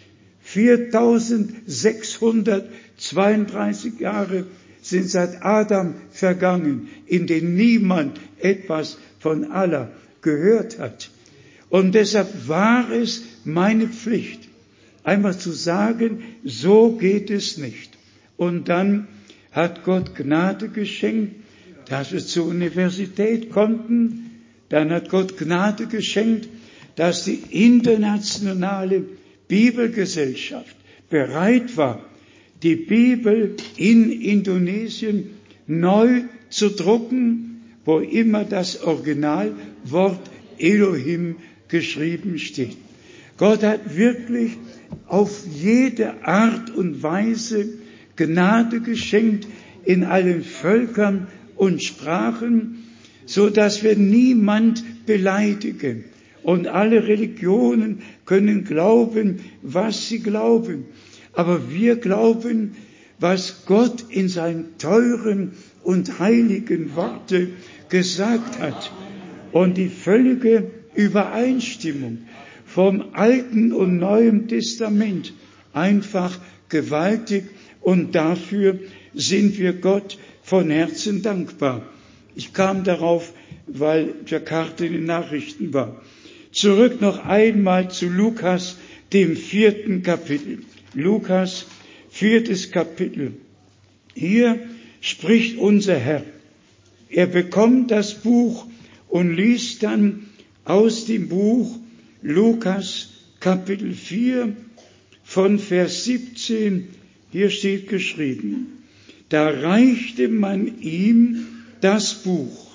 viertausendsechshundertzweiunddreißig Jahre sind seit Adam vergangen, in denen niemand etwas von Allah gehört hat. Und deshalb war es meine Pflicht, einmal zu sagen, so geht es nicht. Und dann hat Gott Gnade geschenkt, dass wir zur Universität konnten. Dann hat Gott Gnade geschenkt, dass die internationale Bibelgesellschaft bereit war, die Bibel in Indonesien neu zu drucken, wo immer das Originalwort Elohim geschrieben steht. Gott hat wirklich auf jede Art und Weise Gnade geschenkt in allen Völkern und Sprachen, so dass wir niemand beleidigen. Und alle Religionen können glauben, was sie glauben. Aber wir glauben, was Gott in seinen teuren und heiligen Worte gesagt hat. Und die völlige Übereinstimmung vom Alten und Neuen Testament einfach gewaltig. Und dafür sind wir Gott von Herzen dankbar. Ich kam darauf, weil Jakarta in den Nachrichten war. Zurück noch einmal zu Lukas, dem vierten Kapitel. Lukas, viertes Kapitel. Hier spricht unser Herr. Er bekommt das Buch und liest dann aus dem Buch Lukas, Kapitel vier, von Vers siebzehn. Hier steht geschrieben: Da reichte man ihm das Buch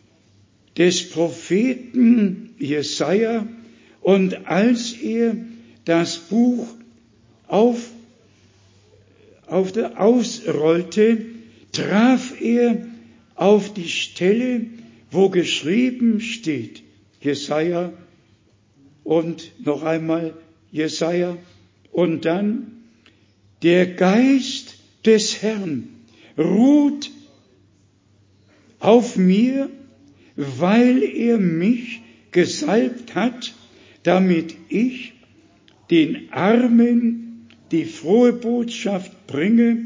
des Propheten Jesaja, und als er das Buch auf, auf der ausrollte, traf er auf die Stelle, wo geschrieben steht, Jesaja und noch einmal Jesaja und dann, der Geist des Herrn ruht auf mir, weil er mich gesalbt hat, damit ich den Armen die frohe Botschaft bringe.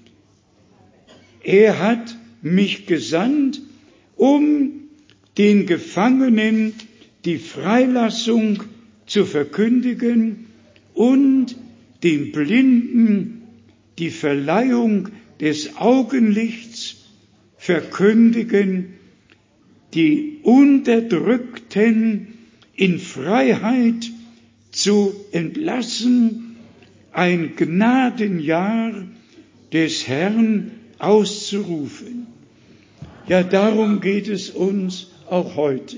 Er hat mich gesandt, um den Gefangenen die Freilassung zu verkündigen und den Blinden die Verleihung des Augenlichts verkündigen, die Unterdrückten in Freiheit zu entlassen, ein Gnadenjahr des Herrn auszurufen. Ja, darum geht es uns auch heute,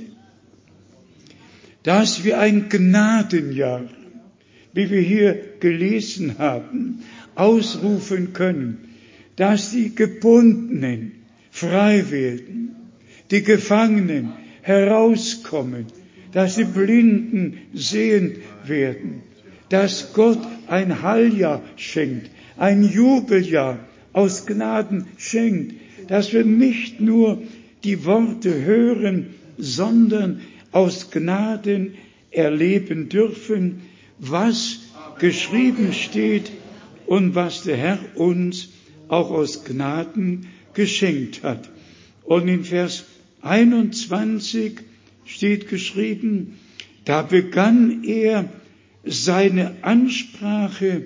dass wir ein Gnadenjahr, wie wir hier gelesen haben, ausrufen können, dass die Gebundenen frei werden, die Gefangenen herauskommen, dass die Blinden sehend werden, dass Gott ein Heiljahr schenkt, ein Jubeljahr aus Gnaden schenkt, dass wir nicht nur die Worte hören, sondern aus Gnaden erleben dürfen, was geschrieben steht und was der Herr uns auch aus Gnaden geschenkt hat. Und in Vers einundzwanzig steht geschrieben, da begann er seine Ansprache,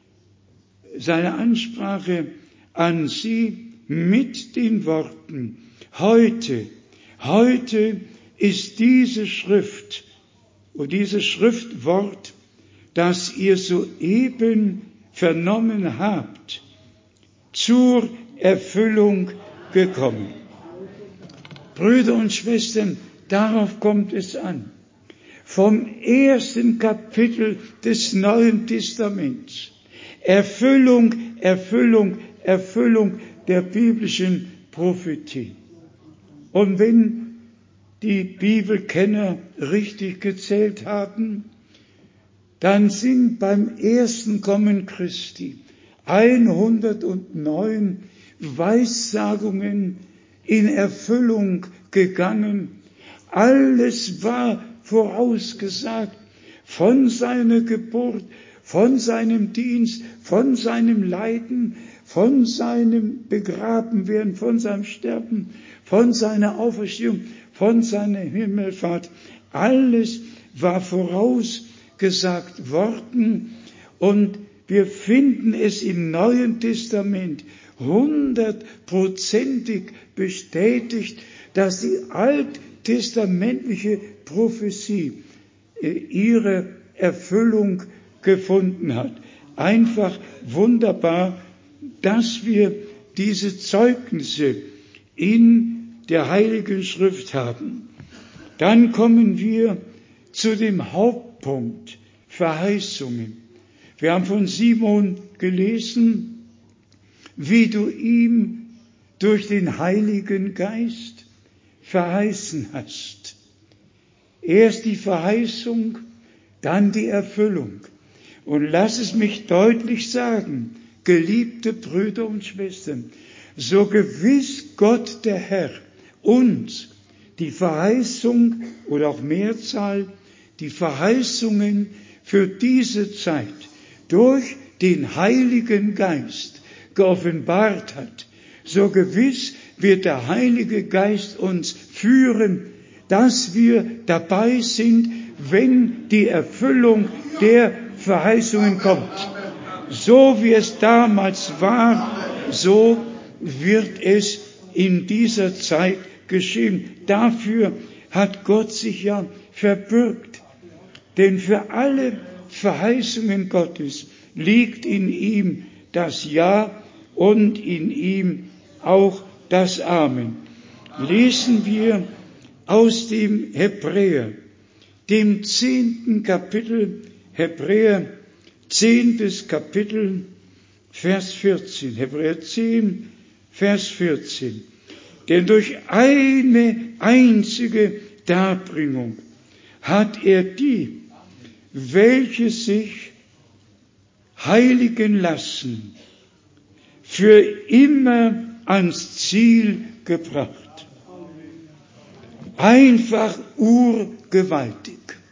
seine Ansprache an sie mit den Worten, heute, heute ist diese Schrift und dieses Schriftwort, das ihr soeben vernommen habt, zur Erfüllung gekommen. Brüder und Schwestern, darauf kommt es an. Vom ersten Kapitel des Neuen Testaments. Erfüllung, Erfüllung, Erfüllung der biblischen Prophetie. Und wenn die Bibelkenner richtig gezählt haben, dann sind beim ersten Kommen Christi hundertneun Weissagungen in Erfüllung gegangen. Alles war vorausgesagt von seiner Geburt, von seinem Dienst, von seinem Leiden, von seinem Begrabenwerden, von seinem Sterben, von seiner Auferstehung, von seiner Himmelfahrt. Alles war vorausgesagt worden und wir finden es im Neuen Testament hundertprozentig bestätigt, dass die alttestamentliche Prophesie ihre Erfüllung gefunden hat. Einfach wunderbar, dass wir diese Zeugnisse in der Heiligen Schrift haben. Dann kommen wir zu dem Hauptpunkt Verheißungen. Wir haben von Simon gelesen, wie du ihm durch den Heiligen Geist verheißen hast. Erst die Verheißung, dann die Erfüllung. Und lass es mich deutlich sagen, geliebte Brüder und Schwestern, so gewiss Gott der Herr uns die Verheißung oder auch Mehrzahl, die Verheißungen für diese Zeit durch den Heiligen Geist geoffenbart hat, so gewiss wird der Heilige Geist uns führen, dass wir dabei sind, wenn die Erfüllung der Verheißungen kommt. So wie es damals war, so wird es in dieser Zeit geschehen. Dafür hat Gott sich ja verbürgt. Denn für alle Verheißungen Gottes liegt in ihm das Ja und in ihm auch das Amen. Lesen wir aus dem Hebräer, dem zehnten Kapitel, Hebräer, zehntes Kapitel, Vers vierzehn. Hebräer zehn, Vers vierzehn. Denn durch eine einzige Darbringung hat er die, welche sich heiligen lassen, für immer ans Ziel gebracht. Einfach urgewaltig.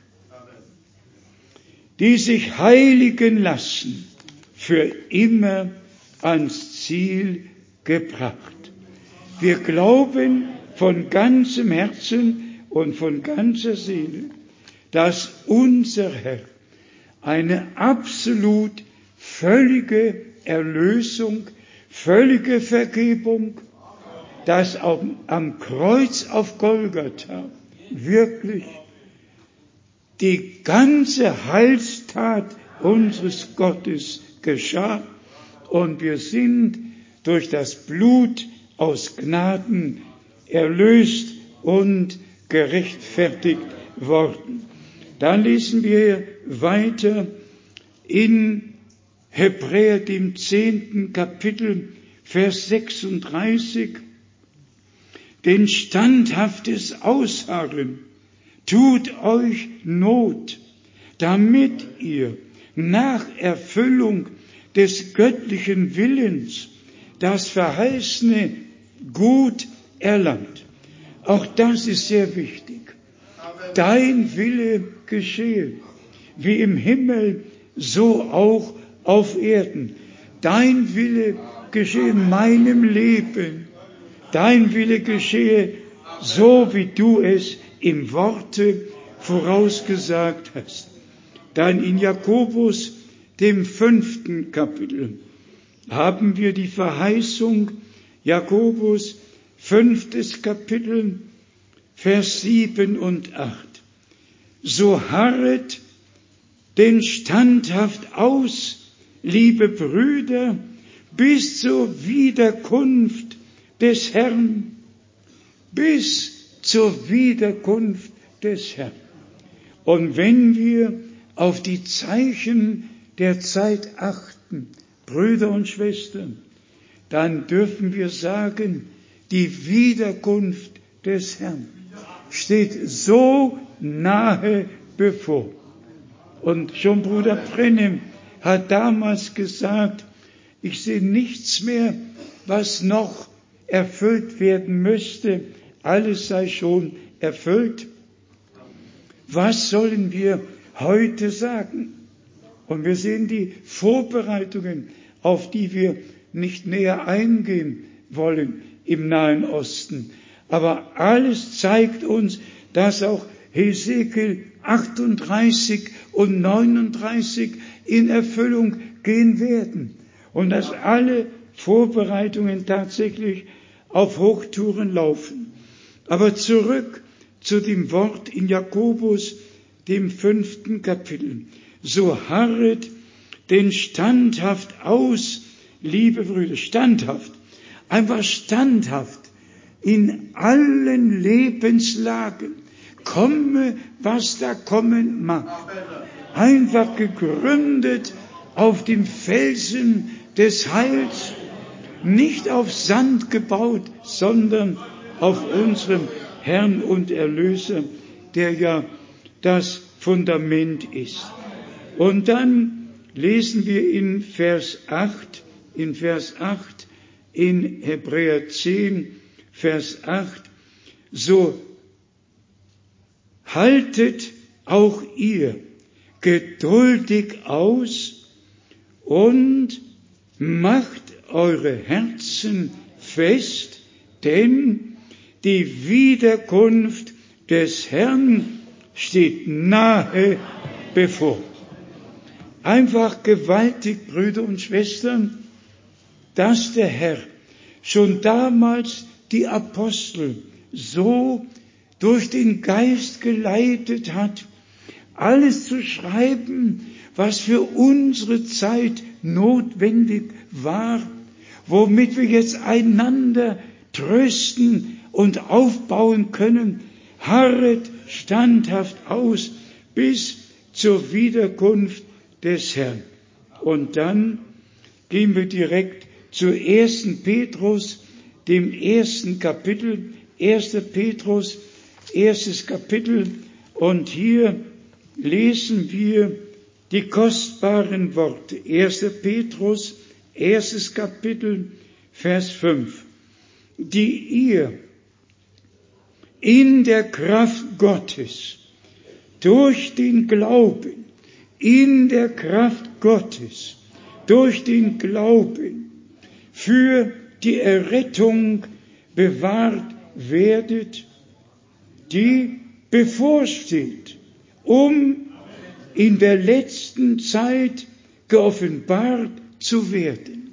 Die sich heiligen lassen, für immer ans Ziel gebracht. Wir glauben von ganzem Herzen und von ganzer Seele, dass unser Herr eine absolut völlige Erlösung, völlige Vergebung, dass am Kreuz auf Golgatha wirklich die ganze Heilstat unseres Gottes geschah und wir sind durch das Blut aus Gnaden erlöst und gerechtfertigt worden. Dann lesen wir weiter in Hebräer, dem zehnten Kapitel, Vers sechsunddreißig. Denn standhaftes Ausharren tut euch Not, damit ihr nach Erfüllung des göttlichen Willens das verheißene Gut erlangt. Auch das ist sehr wichtig. Dein Wille geschehe, wie im Himmel, so auch auf Erden. Dein Wille geschehe in meinem Leben. Dein Wille geschehe, so wie du es im Worte vorausgesagt hast. Dann in Jakobus, dem fünften Kapitel, haben wir die Verheißung, Jakobus, fünftes Kapitel, Vers sieben und acht. So harret denn standhaft aus, liebe Brüder, bis zur Wiederkunft des Herrn, bis zur Wiederkunft des Herrn. Und wenn wir auf die Zeichen der Zeit achten, Brüder und Schwestern, dann dürfen wir sagen, die Wiederkunft des Herrn steht so nahe bevor. Und schon Bruder Brennem hat damals gesagt, ich sehe nichts mehr, was noch erfüllt werden müsste. Alles sei schon erfüllt. Was sollen wir heute sagen? Und wir sehen die Vorbereitungen, auf die wir nicht näher eingehen wollen im Nahen Osten. Aber alles zeigt uns, dass auch Hesekiel achtunddreißig und neununddreißig in Erfüllung gehen werden. Und dass alle Vorbereitungen tatsächlich auf Hochtouren laufen. Aber zurück zu dem Wort in Jakobus, dem fünften Kapitel. So harret denn standhaft aus, liebe Brüder, standhaft, einfach standhaft in allen Lebenslagen, komme, was da kommen mag. Einfach gegründet auf dem Felsen des Heils, nicht auf Sand gebaut, sondern auf unserem Herrn und Erlöser, der ja das Fundament ist. Und dann lesen wir in Vers acht, in Vers acht, in Hebräer zehn, Vers acht, so haltet auch ihr geduldig aus und macht eure Herzen fest, denn die Wiederkunft des Herrn steht nahe bevor. Einfach gewaltig, Brüder und Schwestern, dass der Herr schon damals die Apostel so durch den Geist geleitet hat, alles zu schreiben, was für unsere Zeit notwendig war, womit wir jetzt einander trösten und aufbauen können. Harret standhaft aus bis zur Wiederkunft des Herrn. Und dann gehen wir direkt zu ersten Petrus, dem ersten Kapitel, erster Petrus, erstes Kapitel, und hier lesen wir die kostbaren Worte. erster Petrus, erstes Kapitel, Vers fünf. Die ihr in der Kraft Gottes, durch den Glauben, in der Kraft Gottes, durch den Glauben, für die Errettung bewahrt werdet, die bevorsteht, um in der letzten Zeit geoffenbart zu werden.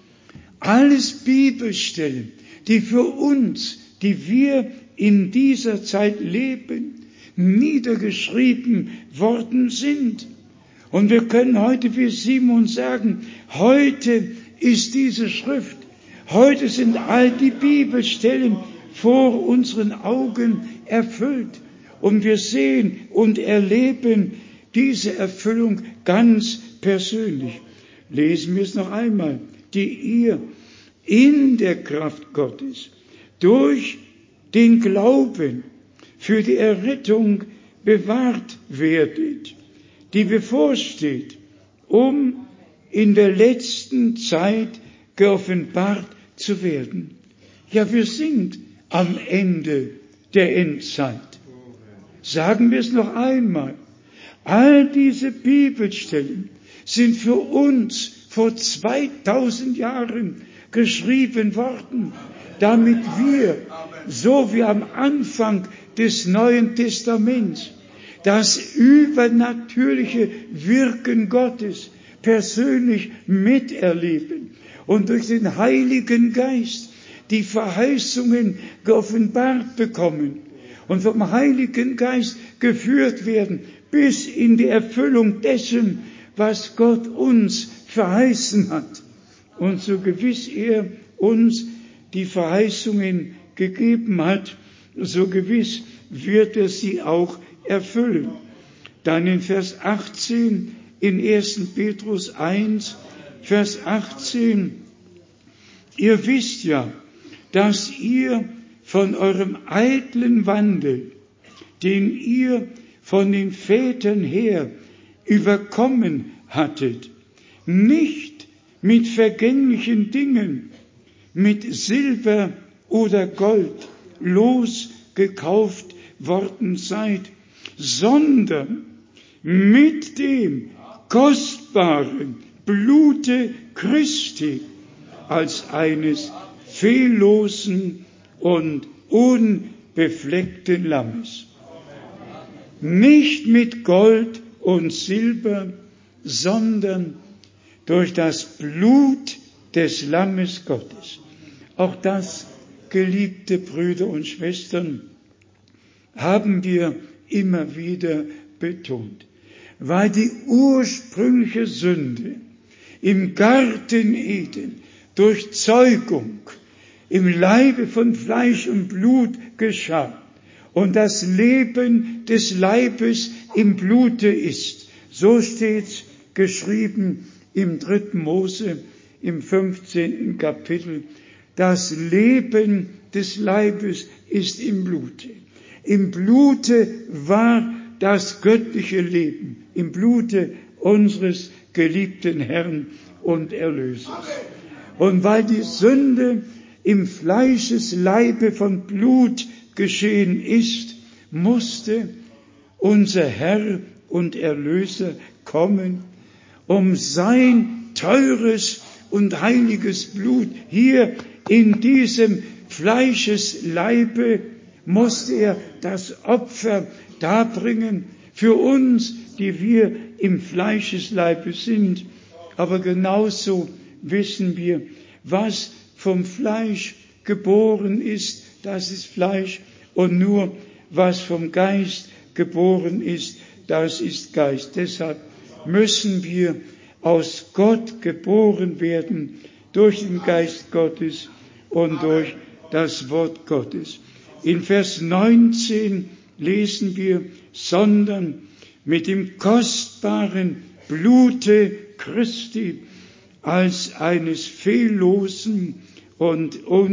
Alles Bibelstellen, die für uns, die wir in dieser Zeit leben, niedergeschrieben worden sind. Und wir können heute wie Simon sagen, heute ist diese Schrift, heute sind all die Bibelstellen vor unseren Augen erfüllt. Und wir sehen und erleben diese Erfüllung ganz persönlich. Lesen wir es noch einmal. Die ihr in der Kraft Gottes durch den Glauben für die Errettung bewahrt werdet, die bevorsteht, um in der letzten Zeit geoffenbart zu werden. Ja, wir sind am Ende der Endzeit. Sagen wir es noch einmal. All diese Bibelstellen sind für uns vor zweitausend Jahren geschrieben worden, damit wir, so wie am Anfang des Neuen Testaments, das übernatürliche Wirken Gottes persönlich miterleben und durch den Heiligen Geist die Verheißungen geoffenbart bekommen und vom Heiligen Geist geführt werden bis in die Erfüllung dessen, was Gott uns verheißen hat. Und so gewiss er uns die Verheißungen gegeben hat, so gewiss wird er sie auch erfüllen. Dann in Vers achtzehn, in ersten Petrus eins, Vers achtzehn, ihr wisst ja, dass ihr von eurem eitlen Wandel, den ihr von den Vätern her überkommen hattet, nicht mit vergänglichen Dingen, mit Silber oder Gold losgekauft worden seid, sondern mit dem kostbaren Blute Christi als eines fehllosen und unbefleckten Lammes. Nicht mit Gold und Silber, sondern durch das Blut des Lammes Gottes. Auch das, geliebte Brüder und Schwestern, haben wir immer wieder betont, weil die ursprüngliche Sünde im Garten Eden durch Zeugung im Leibe von Fleisch und Blut geschah und das Leben des Leibes im Blute ist. So steht's geschrieben im dritten Mose im fünfzehnten Kapitel. Das Leben des Leibes ist im Blute. Im Blute war das göttliche Leben, im Blute unseres geliebten Herrn und Erlösers. Und weil die Sünde im Fleischesleibe von Blut geschehen ist, musste unser Herr und Erlöser kommen, um sein teures und heiliges Blut hier in diesem Fleischesleibe musste er das Opfer darbringen für uns, die wir im Fleischesleibe sind. Aber genauso wissen wir, was vom Fleisch geboren ist, das ist Fleisch, und nur was vom Geist geboren ist, das ist Geist. Deshalb müssen wir aus Gott geboren werden, durch den Geist Gottes und durch das Wort Gottes. In Vers neunzehn lesen wir, sondern mit dem kostbaren Blute Christi als eines fehllosen und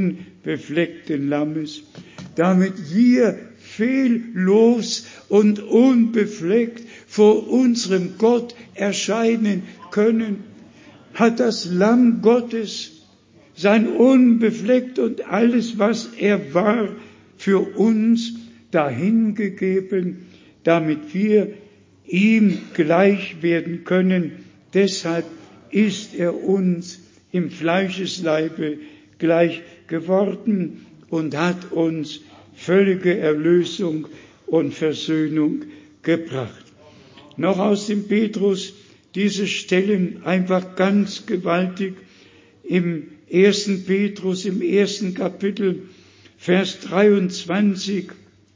unbefleckten Lammes, damit wir fehllos und unbefleckt vor unserem Gott erscheinen können, hat das Lamm Gottes sein unbefleckt und alles, was er war, für uns dahingegeben, damit wir ihm gleich werden können. Deshalb ist er uns im Fleischesleibe gleich geworden und hat uns völlige Erlösung und Versöhnung gebracht. Noch aus dem Petrus diese Stellen einfach ganz gewaltig im ersten Petrus, im ersten Kapitel, Vers dreiundzwanzig.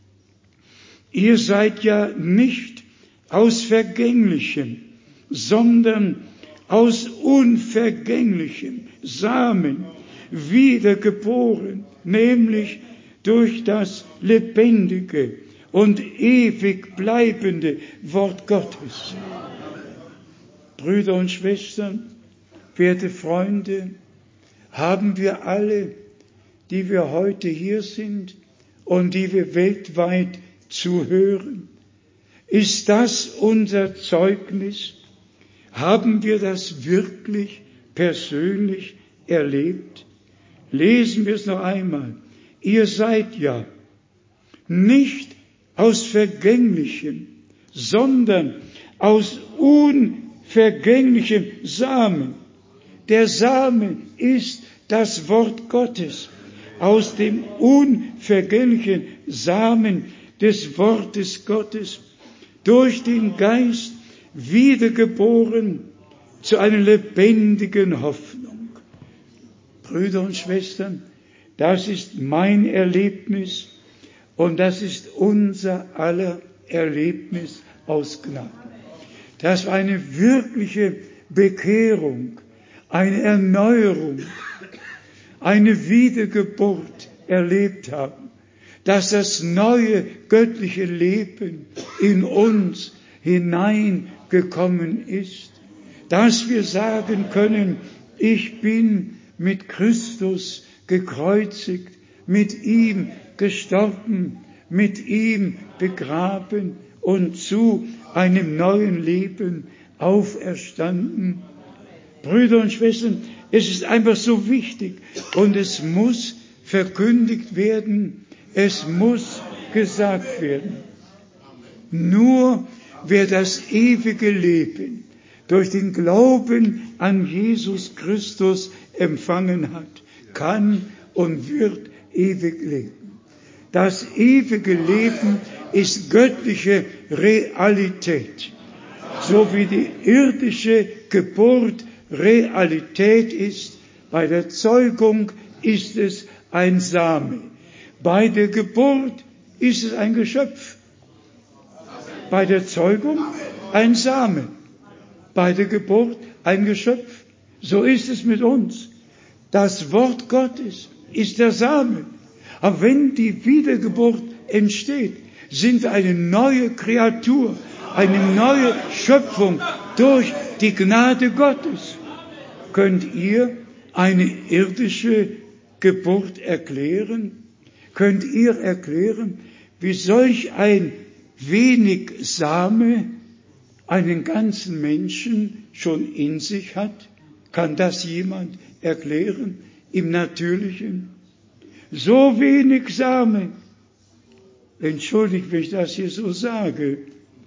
Ihr seid ja nicht aus vergänglichem, sondern aus unvergänglichem Samen wiedergeboren, nämlich durch das lebendige und ewig bleibende Wort Gottes. Brüder und Schwestern, werte Freunde, haben wir alle, die wir heute hier sind und die wir weltweit zuhören, ist das unser Zeugnis? Haben wir das wirklich persönlich erlebt? Lesen wir es noch einmal. Ihr seid ja nicht aus vergänglichem, sondern aus unvergänglichem Samen. Der Same ist das Wort Gottes. Aus dem unvergänglichen Samen des Wortes Gottes, durch den Geist wiedergeboren zu einer lebendigen Hoffnung. Brüder und Schwestern, das ist mein Erlebnis und das ist unser aller Erlebnis aus Gnaden. Dass wir eine wirkliche Bekehrung, eine Erneuerung, eine Wiedergeburt erlebt haben, dass das neue göttliche Leben in uns hineingekommen ist, dass wir sagen können, ich bin mit Christus gekreuzigt, mit ihm gestorben, mit ihm begraben und zu einem neuen Leben auferstanden. Brüder und Schwestern, es ist einfach so wichtig und es muss verkündigt werden, es muss gesagt werden. Nur wer das ewige Leben durch den Glauben an Jesus Christus empfangen hat, kann und wird ewig leben. Das ewige Leben ist göttliche Realität, so wie die irdische Geburt Realität ist. Bei der Zeugung ist es ein Same. Bei der Geburt ist es ein Geschöpf. Bei der Zeugung ein Same. Bei der Geburt ein Geschöpf. So ist es mit uns. Das Wort Gottes ist der Same. Aber wenn die Wiedergeburt entsteht, sind wir eine neue Kreatur, eine neue Schöpfung durch die Gnade Gottes. Könnt ihr eine irdische Geburt erklären? Könnt ihr erklären, wie solch ein wenig Same einen ganzen Menschen schon in sich hat? Kann das jemand erklären im Natürlichen? So wenig Same, entschuldigt, wenn ich das hier so sage,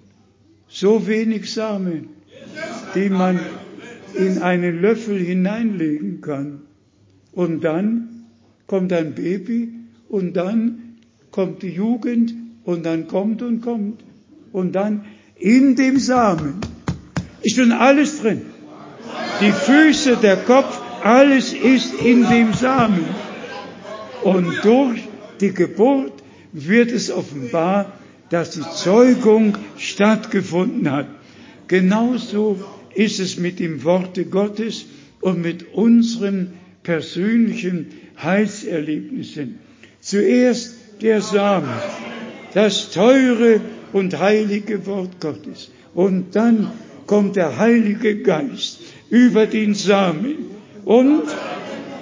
so wenig Same, die man in einen Löffel hineinlegen kann. Und dann kommt ein Baby und dann kommt die Jugend und dann kommt und kommt. Und dann in dem Samen ist schon alles drin. Die Füße, der Kopf, alles ist in dem Samen. Und durch die Geburt wird es offenbar, dass die Zeugung stattgefunden hat. Genauso ist es mit dem Worte Gottes und mit unseren persönlichen Heilserlebnissen. Zuerst der Samen, das teure und heilige Wort Gottes. Und dann kommt der Heilige Geist über den Samen und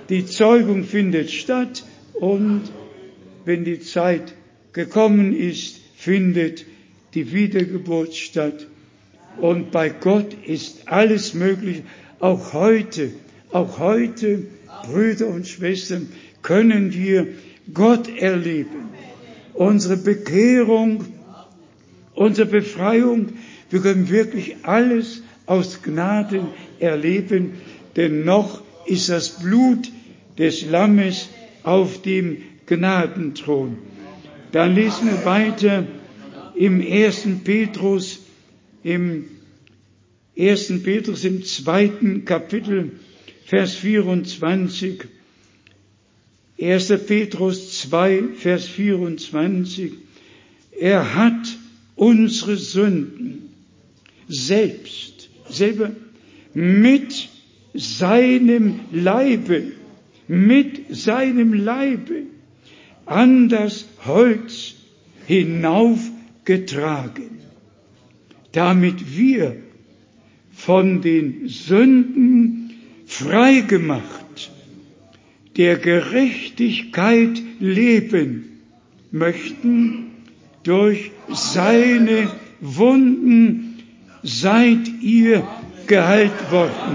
Die Zeugung findet statt und wenn die Zeit gekommen ist, findet die Wiedergeburt statt. Und bei Gott ist alles möglich. Auch heute, auch heute, Brüder und Schwestern, können wir Gott erleben. Unsere Bekehrung, unsere Befreiung, wir können wirklich alles aus Gnaden erleben, denn noch ist das Blut des Lammes auf dem Gnadenthron. Dann lesen wir weiter im ersten Petrus, im ersten Petrus im zweiten Kapitel, Vers vierundzwanzig. erster Petrus zwei, Vers vierundzwanzig. Er hat unsere Sünden selbst, selber mit seinem Leibe, mit seinem Leibe an das Holz hinaufgetragen, damit wir von den Sünden freigemacht, der Gerechtigkeit leben möchten. Durch seine Wunden seid ihr geheilt worden.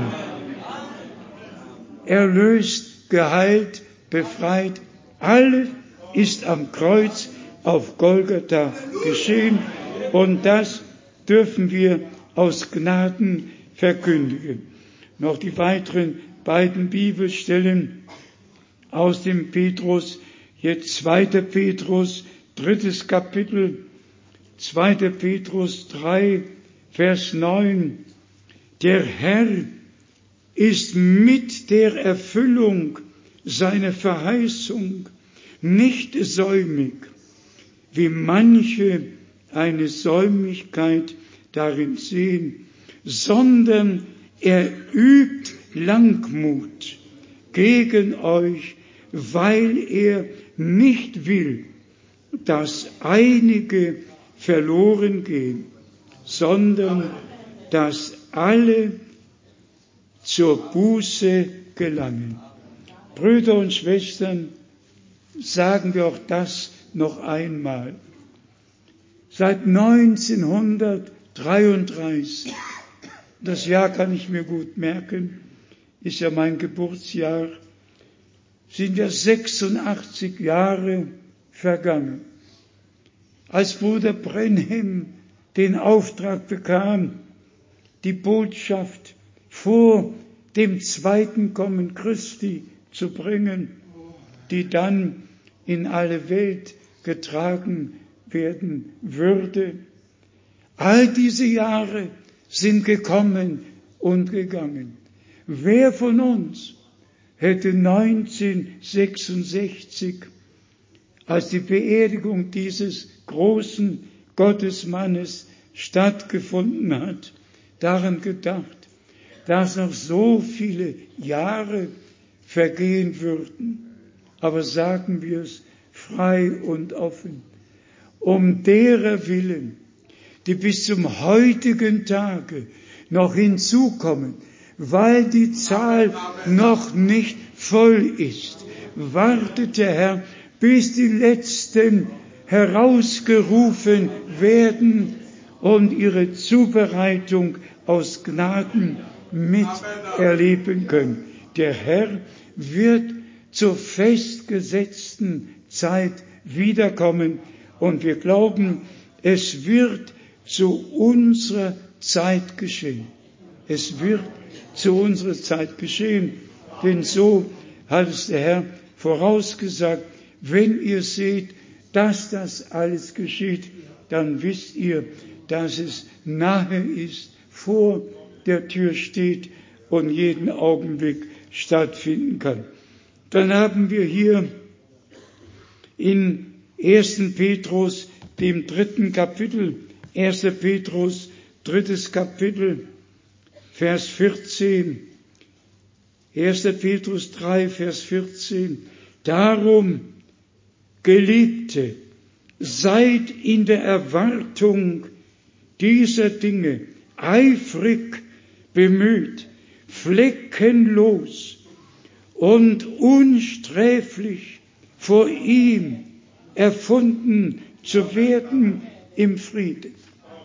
Erlöst, geheilt, befreit. Alles ist am Kreuz auf Golgatha geschehen und das dürfen wir aus Gnaden verkündigen. Noch die weiteren beiden Bibelstellen aus dem Petrus, jetzt zweiter Petrus, drittes Kapitel, zweiter Petrus drei, Vers neun. Der Herr ist mit der Erfüllung seiner Verheißung nicht säumig, wie manche eine Säumigkeit darin sehen, sondern er übt Langmut gegen euch, weil er nicht will, dass einige verloren gehen, sondern dass alle zur Buße gelangen. Brüder und Schwestern, sagen wir auch das noch einmal. Seit neunzehnhundertdreiunddreißig, das Jahr kann ich mir gut merken, ist ja mein Geburtsjahr, sind ja sechsundachtzig Jahre vergangen. Als Bruder Brenhem den Auftrag bekam, die Botschaft vor dem zweiten Kommen Christi zu bringen, die dann in alle Welt getragen werden würde. All diese Jahre sind gekommen und gegangen. Wer von uns hätte neunzehnhundertsechsundsechzig, als die Beerdigung dieses großen Gottesmannes stattgefunden hat, daran gedacht, dass noch so viele Jahre vergehen würden? Aber sagen wir es frei und offen, um derer willen, die bis zum heutigen Tage noch hinzukommen, weil die Zahl noch nicht voll ist, wartet der Herr, bis die Letzten herausgerufen werden und ihre Zubereitung aus Gnaden miterleben können. Der Herr wird zur festgesetzten Zeit wiederkommen und wir glauben, es wird zu unserer Zeit geschehen. Es wird zu unserer Zeit geschehen, denn so hat es der Herr vorausgesagt. Wenn ihr seht, dass das alles geschieht, dann wisst ihr, dass es nahe ist, vor der Tür steht und jeden Augenblick stattfinden kann. Dann haben wir hier in ersten Petrus, dem dritten Kapitel, erster Petrus, drittes Kapitel, Vers vierzehn, erster Petrus drei, Vers vierzehn. Darum, Geliebte, seid in der Erwartung dieser Dinge eifrig bemüht, fleckenlos und unsträflich vor ihm erfunden zu werden im Frieden.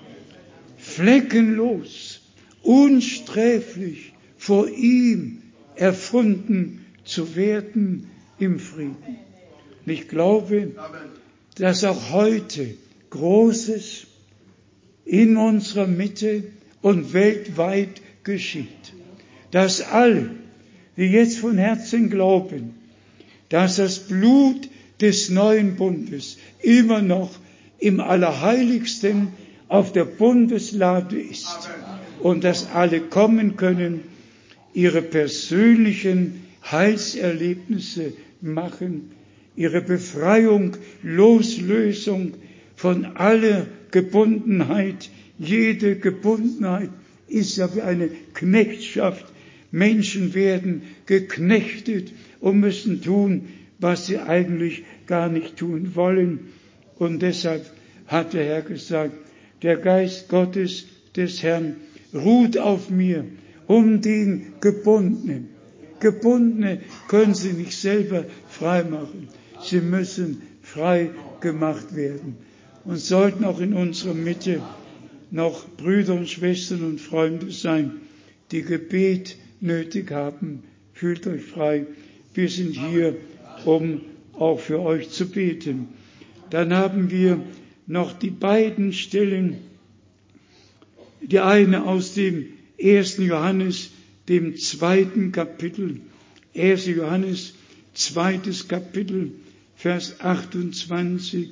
Fleckenlos, unsträflich vor ihm erfunden zu werden im Frieden. Und ich glaube, dass auch heute Großes in unserer Mitte und weltweit geschieht. Dass alle, die jetzt von Herzen glauben, dass das Blut des neuen Bundes immer noch im Allerheiligsten auf der Bundeslade ist und dass alle kommen können, ihre persönlichen Heilserlebnisse machen, ihre Befreiung, Loslösung von aller Gebundenheit. Jede Gebundenheit ist ja wie eine Knechtschaft. Menschen werden geknechtet und müssen tun, was sie eigentlich gar nicht tun wollen. Und deshalb hat der Herr gesagt, der Geist Gottes des Herrn ruht auf mir, um den Gebundenen. Gebundene können sie nicht selber frei machen. Sie müssen frei gemacht werden. Und sollten auch in unserer Mitte noch Brüder und Schwestern und Freunde sein, die Gebet nötig haben, fühlt euch frei. Wir sind hier, um auch für euch zu beten. Dann haben wir noch die beiden Stellen, die eine aus dem ersten Johannes, dem zweiten Kapitel, erster Johannes, zweites Kapitel, Vers achtundzwanzig.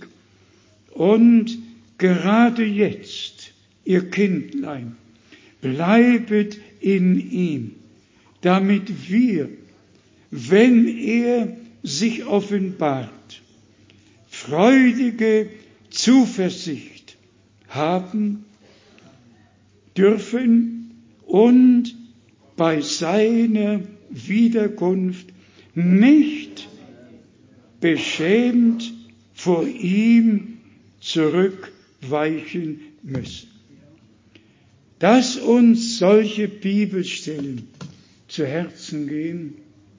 Und gerade jetzt, ihr Kindlein, bleibet in ihm, damit wir, wenn er sich offenbart, freudige Zuversicht haben dürfen und bei seiner Wiederkunft nicht beschämt vor ihm zurückweichen müssen. Dass uns solche Bibelstellen zu Herzen gehen,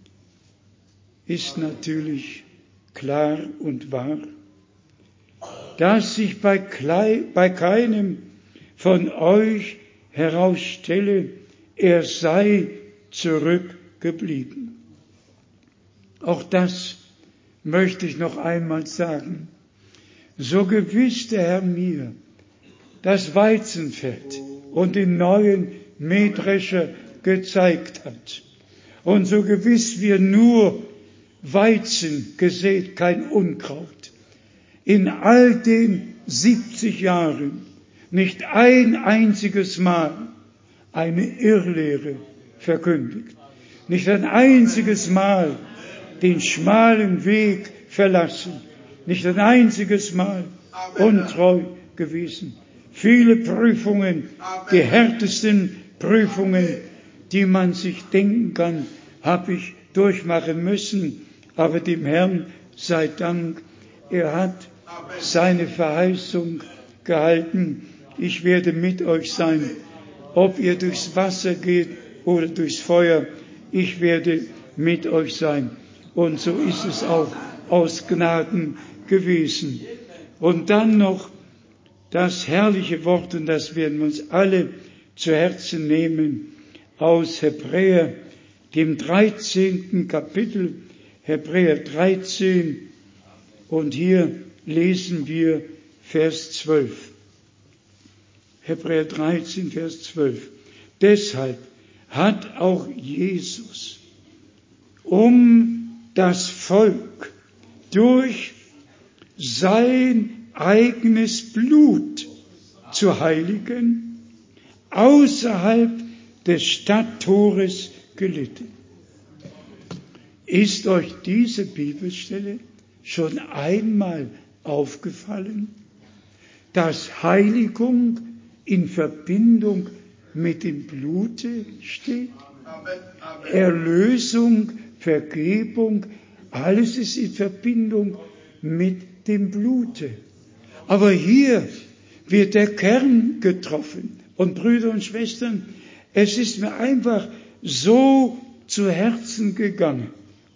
ist natürlich klar und wahr. Dass sich bei, klei- bei keinem von euch herausstelle, er sei zurückgeblieben. Auch das möchte ich noch einmal sagen. So gewiss der Herr mir das Weizenfeld und den neuen Mähdrescher gezeigt hat, und so gewiss wir nur Weizen gesät, kein Unkraut, in all den siebzig Jahren nicht ein einziges Mal eine Irrlehre verkündigt, nicht ein einziges Mal den schmalen Weg verlassen, nicht ein einziges Mal untreu gewesen. Viele Prüfungen, die härtesten Prüfungen, die man sich denken kann, habe ich durchmachen müssen. Aber dem Herrn sei Dank, er hat seine Verheißung gehalten. Ich werde mit euch sein, ob ihr durchs Wasser geht oder durchs Feuer. Ich werde mit euch sein. Und so ist es auch aus Gnaden gewesen. Und dann noch das herrliche Wort, und das werden wir uns alle zu Herzen nehmen, aus Hebräer, dem dreizehnten Kapitel, Hebräer dreizehn, und hier lesen wir Vers zwölf. Hebräer dreizehn, Vers zwölf. Deshalb hat auch Jesus, um das Volk durch sein eigenes Blut zu heiligen, außerhalb des Stadttores gelitten. Ist euch diese Bibelstelle schon einmal aufgefallen, dass Heiligung in Verbindung mit dem Blute steht? Erlösung, Vergebung, alles ist in Verbindung mit dem Blute. Aber hier wird der Kern getroffen. Und Brüder und Schwestern, es ist mir einfach so zu Herzen gegangen,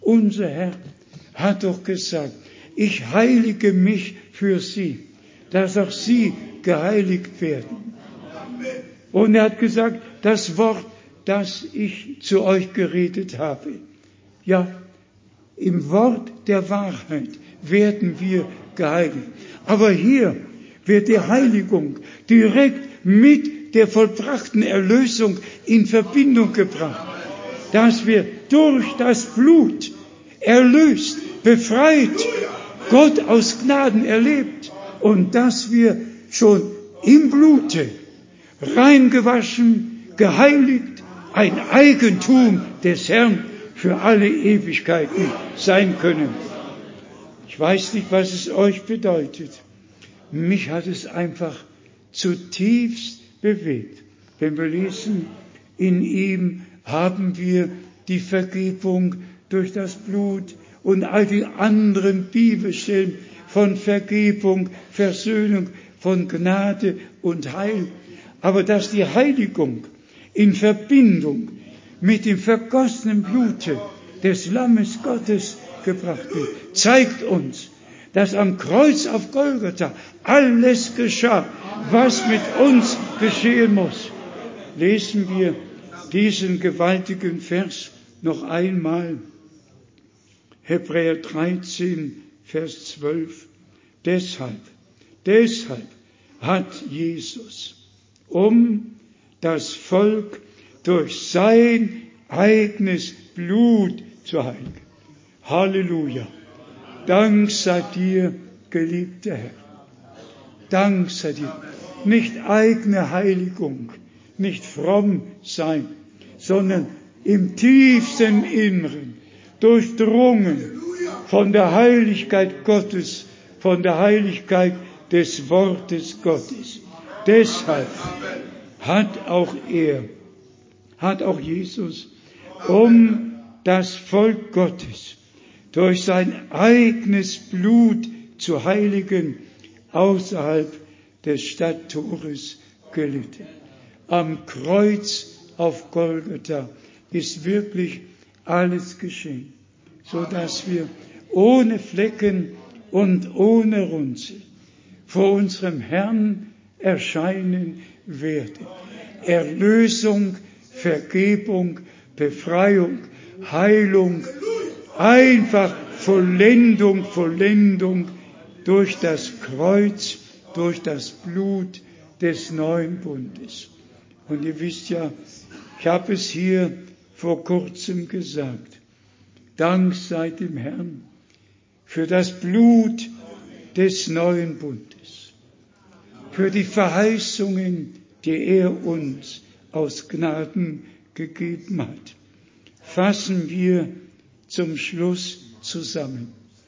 Unser Herr hat doch gesagt, ich heilige mich für sie, dass auch sie geheiligt werden. Und er hat gesagt, das Wort, das ich zu euch geredet habe, ja, im Wort der Wahrheit werden wir geheiligt. Aber hier wird die Heiligung direkt mit der vollbrachten Erlösung in Verbindung gebracht, dass wir durch das Blut erlöst, befreit, Gott aus Gnaden erlebt und dass wir schon im Blute reingewaschen, geheiligt, ein Eigentum des Herrn für alle Ewigkeiten sein können. Ich weiß nicht, was es euch bedeutet. Mich hat es einfach zutiefst bewegt, wenn wir lesen, in ihm haben wir die Vergebung durch das Blut und all die anderen Bibelstellen von Vergebung, Versöhnung, von Gnade und Heil. Aber dass die Heiligung in Verbindung mit dem vergossenen Blute des Lammes Gottes gebracht wird, zeigt uns, dass am Kreuz auf Golgatha alles geschah, was mit uns geschehen muss. Lesen wir diesen gewaltigen Vers noch einmal. Hebräer dreizehn, Vers zwölf. Deshalb, deshalb hat Jesus, um das Volk durch sein eigenes Blut zu heiligen. Halleluja. Dank sei dir, geliebter Herr. Dank sei dir. Nicht eigene Heiligung, nicht fromm sein, sondern im tiefsten Inneren, durchdrungen von der Heiligkeit Gottes, von der Heiligkeit des Wortes Gottes. Deshalb hat auch er, hat auch Jesus, um das Volk Gottes durch sein eigenes Blut zu heiligen, außerhalb des Stadttores gelitten. Am Kreuz auf Golgatha ist wirklich alles geschehen, so dass wir ohne Flecken und ohne Runzel vor unserem Herrn erscheinen werden. Erlösung, Vergebung, Befreiung, Heilung, einfach Vollendung, Vollendung durch das Kreuz, durch das Blut des neuen Bundes. Und ihr wisst ja, ich habe es hier vor kurzem gesagt, Dank sei dem Herrn für das Blut des neuen Bundes, für die Verheißungen, die er uns aus Gnaden gegeben hat. Fassen wir zum Schluss zusammen.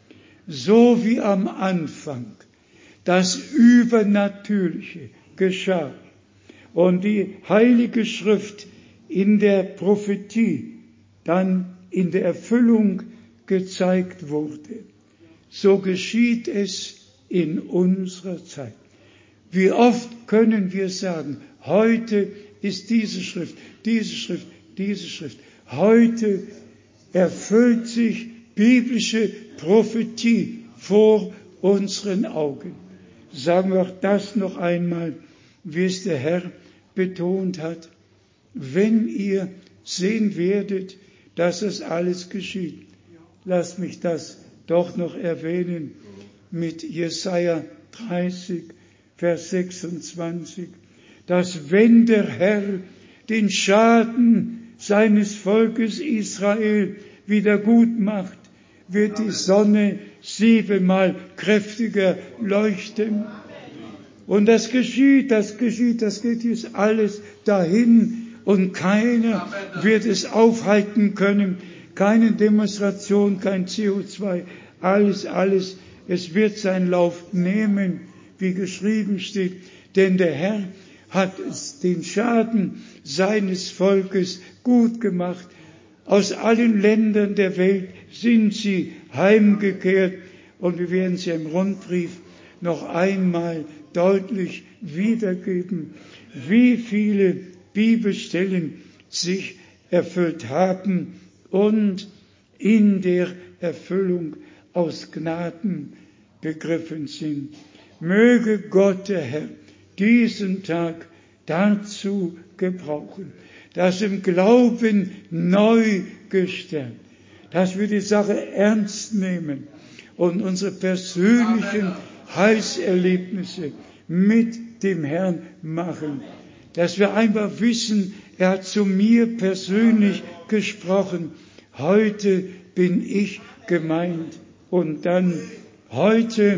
So wie am Anfang das Übernatürliche geschah und die Heilige Schrift in der Prophetie dann in der Erfüllung gezeigt wurde, so geschieht es in unserer Zeit. Wie oft können wir sagen, heute ist diese Schrift, diese Schrift, diese Schrift. Heute erfüllt sich biblische Prophetie vor unseren Augen. Sagen wir auch das noch einmal, wie es der Herr betont hat. Wenn ihr sehen werdet, dass es alles geschieht. Lasst mich das doch noch erwähnen mit Jesaja dreißig, Vers sechsundzwanzig, dass wenn der Herr den Schaden seines Volkes Israel wieder gut macht, wird die Sonne siebenmal kräftiger leuchten. Und das geschieht, das geschieht, das geht jetzt alles dahin und keiner wird es aufhalten können. Keine Demonstration, kein C O zwei, alles, alles. Es wird seinen Lauf nehmen, wie geschrieben steht. Denn der Herr hat den Schaden seines Volkes gut gemacht. Aus allen Ländern der Welt sind sie heimgekehrt. Und wir werden sie im Rundbrief noch einmal deutlich wiedergeben, wie viele Bibelstellen sich erfüllt haben. Und in der Erfüllung aus Gnaden begriffen sind. Möge Gott, der Herr, diesen Tag dazu gebrauchen, dass im Glauben neu gestärkt, dass wir die Sache ernst nehmen und unsere persönlichen Heilserlebnisse mit dem Herrn machen, dass wir einfach wissen, er hat zu mir persönlich gesprochen, heute bin ich gemeint und dann heute,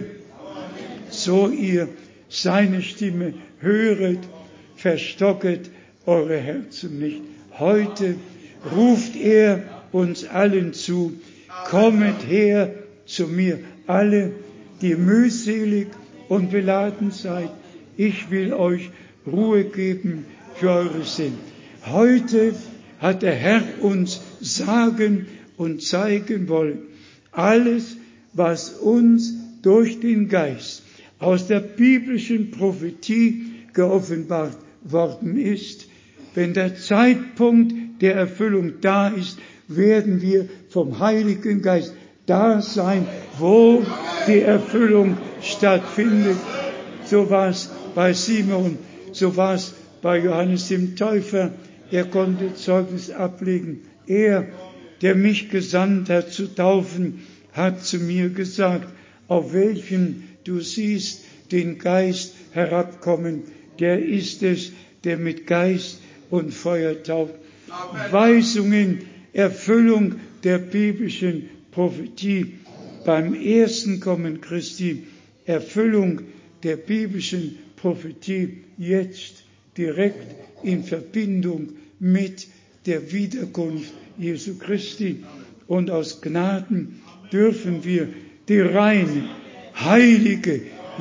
so ihr seine Stimme höret, verstocket eure Herzen nicht. Heute ruft er uns allen zu, kommet her zu mir, alle, die mühselig und beladen seid, ich will euch Ruhe geben für eure Seelen. Heute hat der Herr uns sagen und zeigen wollen, alles, was uns durch den Geist aus der biblischen Prophetie geoffenbart worden ist. Wenn der Zeitpunkt der Erfüllung da ist, werden wir vom Heiligen Geist da sein, wo die Erfüllung stattfindet. So war es bei Simon, so war es bei Johannes dem Täufer. Er konnte Zeugnis ablegen. Er, der mich gesandt hat zu taufen, hat zu mir gesagt, auf welchen du siehst den Geist herabkommen, der ist es, der mit Geist und Feuer tauft. Weisungen, Erfüllung der biblischen Prophetie beim ersten Kommen Christi, Erfüllung der biblischen Prophetie jetzt direkt in Verbindung mit der Wiederkunft Jesu Christi. Und aus Gnaden dürfen wir die reine, heilige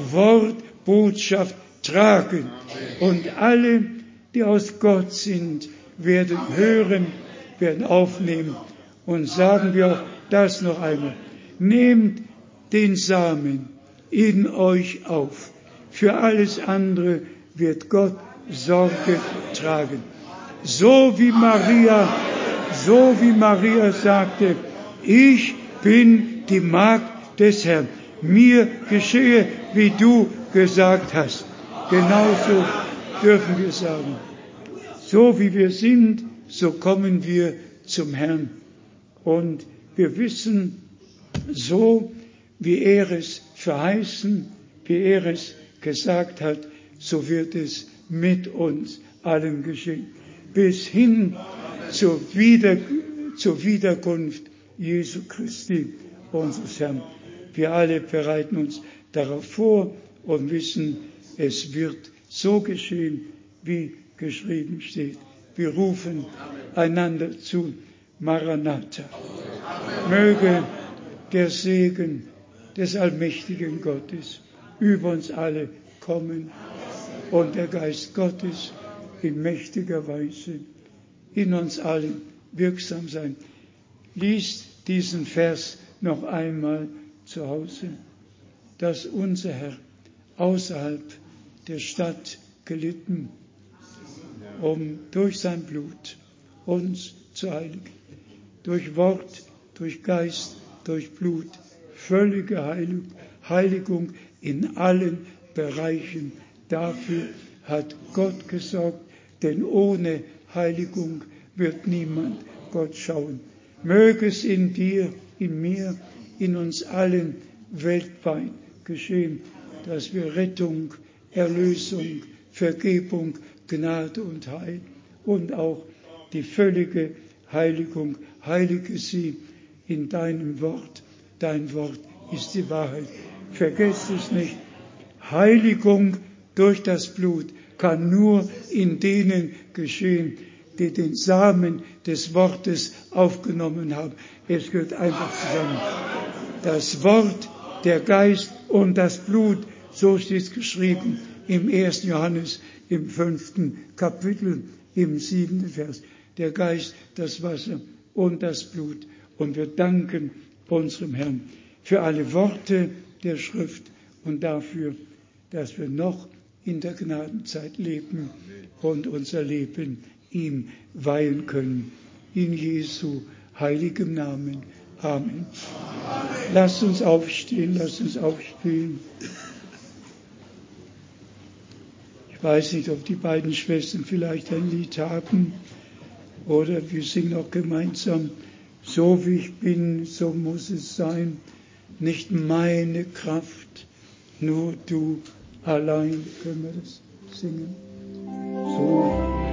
Wortbotschaft tragen. Und alle, die aus Gott sind, werden hören, werden aufnehmen. Und sagen wir auch das noch einmal. Nehmt den Samen in euch auf. Für alles andere wird Gott Sorge tragen. So wie Maria, so wie Maria sagte, ich bin die Magd des Herrn. Mir geschehe, wie du gesagt hast. Genauso dürfen wir sagen. So wie wir sind, so kommen wir zum Herrn. Und wir wissen, so wie er es verheißen, wie er es gesagt hat, so wird es mit uns allen geschehen. Bis hin zur, Wieder, zur Wiederkunft Jesu Christi, unseres Herrn. Wir alle bereiten uns darauf vor und wissen, es wird so geschehen, wie geschrieben steht. Wir rufen einander zu, Maranatha. Möge der Segen des allmächtigen Gottes über uns alle kommen und der Geist Gottes in mächtiger Weise in uns allen wirksam sein. Liest diesen Vers noch einmal zu Hause, dass unser Herr außerhalb der Stadt gelitten, um durch sein Blut uns zu heiligen. Durch Wort, durch Geist, durch Blut, völlige Heiligung in allen Bereichen. Dafür hat Gott gesorgt, denn ohne Heiligung wird niemand Gott schauen. Möge es in dir, in mir, in uns allen weltweit geschehen, dass wir Rettung, Erlösung, Vergebung, Gnade und Heil und auch die völlige Heiligung, heilige sie in deinem Wort. Dein Wort ist die Wahrheit. Vergesst es nicht. Heiligung durch das Blut kann nur in denen geschehen, die den Samen des Wortes aufgenommen haben. Es gehört einfach zusammen. Das Wort, der Geist und das Blut, so steht es geschrieben im ersten Johannes, im fünften Kapitel, im siebten Vers. Der Geist, das Wasser und das Blut. Und wir danken unserem Herrn für alle Worte der Schrift und dafür, dass wir noch in der Gnadenzeit leben und unser Leben ihm weihen können. In Jesu heiligem Namen. Amen. Lasst uns aufstehen, lasst uns aufstehen. Ich weiß nicht, ob die beiden Schwestern vielleicht ein Lied haben oder wir singen auch gemeinsam. So wie ich bin, so muss es sein. Nicht meine Kraft, nur du allein. Können wir das singen? So.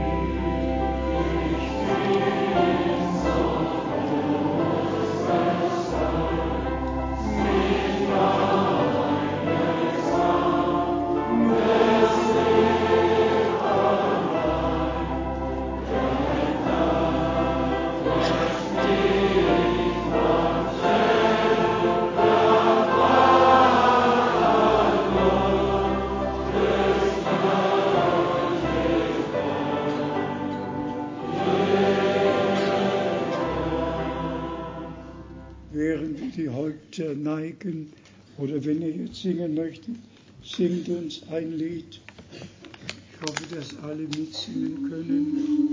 Die Häupter neigen oder wenn ihr jetzt singen möchtet, singt uns ein Lied. Ich hoffe, dass alle mitsingen können.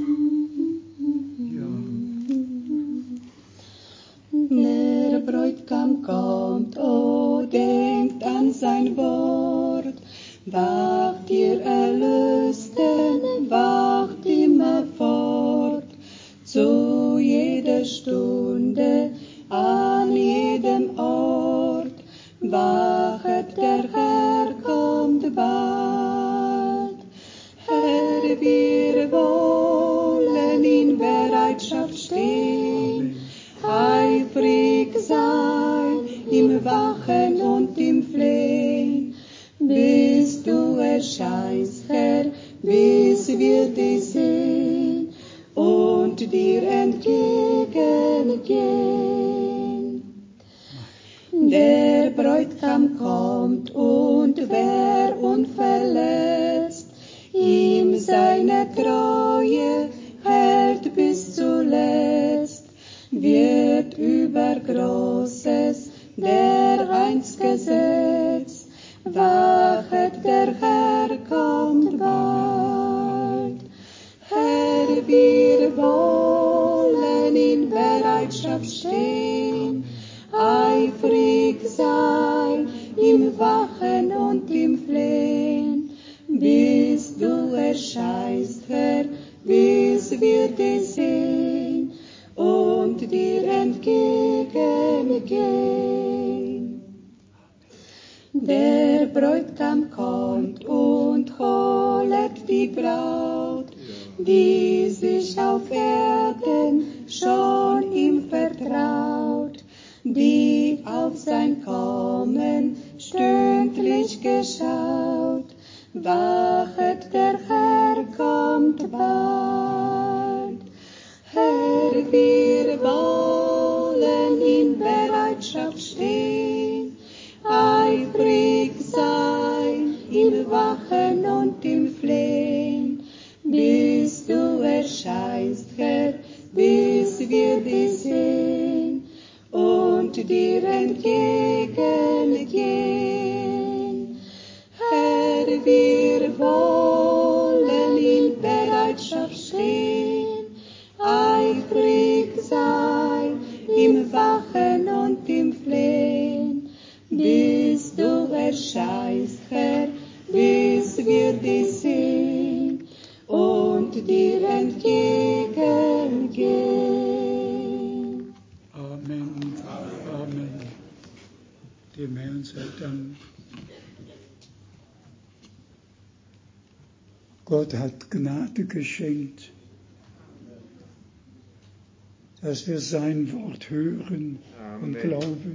Ja. Der Bräutigam kommt, oh, denkt an sein Wort. Wacht ihr Erlösten, wacht immer fort. Zu jeder Stunde, an jedem Ort, wachet der Herr kommt bald. Herr, wir wollen in Bereitschaft stehen, eifrig sein, im Wachen und im Flehen, bis du erscheinst, Herr, bis wir dich sehen und dir entgegengehen. Der Bräutigam kommt und wer unverletzt ihm seine Treue hält bis zuletzt, wird über Großes dereinst gesetzt. Wachet, der Herr kommt bald. Herr, wir wollen in Bereitschaft stehen, eifrig sein, im Wachen und im Flehen, bis du erscheinst, Herr, bis wir dich sehen und dir entgegengehen. Der Bräutigam kommt und holet die Braut, die sich auf Erden schon ihm vertraut, die auf sein Kommen stündlich geschaut. Wachet, der Herr kommt bald. Herr, wir wollen in Bereitschaft stehen, eifrig sein, im Wachen und im Flehen, bis du erscheinst, Herr, bis wir dich sehen und dir entgegengehen. Herr, wir wollen in Bereitschaft stehen, eifrig sein, im Wachen und im Flehen, bis du erscheinst, Herr, bis wir dich sehen und dir entgegengehen. Amen. Amen. Dem Herrn sei Dank. Gott hat Gnade geschenkt, dass wir sein Wort hören und glauben.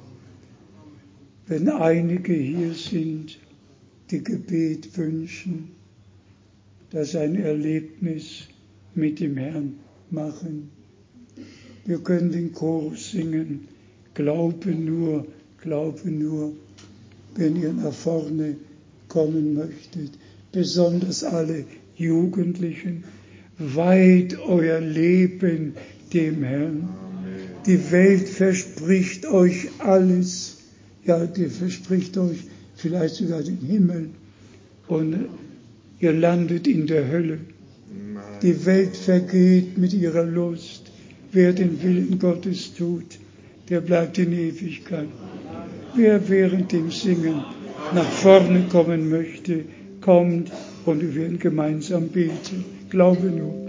Wenn einige hier sind, die Gebet wünschen, dass ein Erlebnis mit dem Herrn machen. Wir können den Chorus singen, glaube nur, glaube nur, wenn ihr nach vorne kommen möchtet. Besonders alle Jugendlichen, weiht euer Leben dem Herrn. Die Welt verspricht euch alles. Ja, die verspricht euch vielleicht sogar den Himmel. Und ihr landet in der Hölle. Die Welt vergeht mit ihrer Lust. Wer den Willen Gottes tut, der bleibt in Ewigkeit. Wer während dem Singen nach vorne kommen möchte, kommt und wir werden gemeinsam beten. Glaube nur.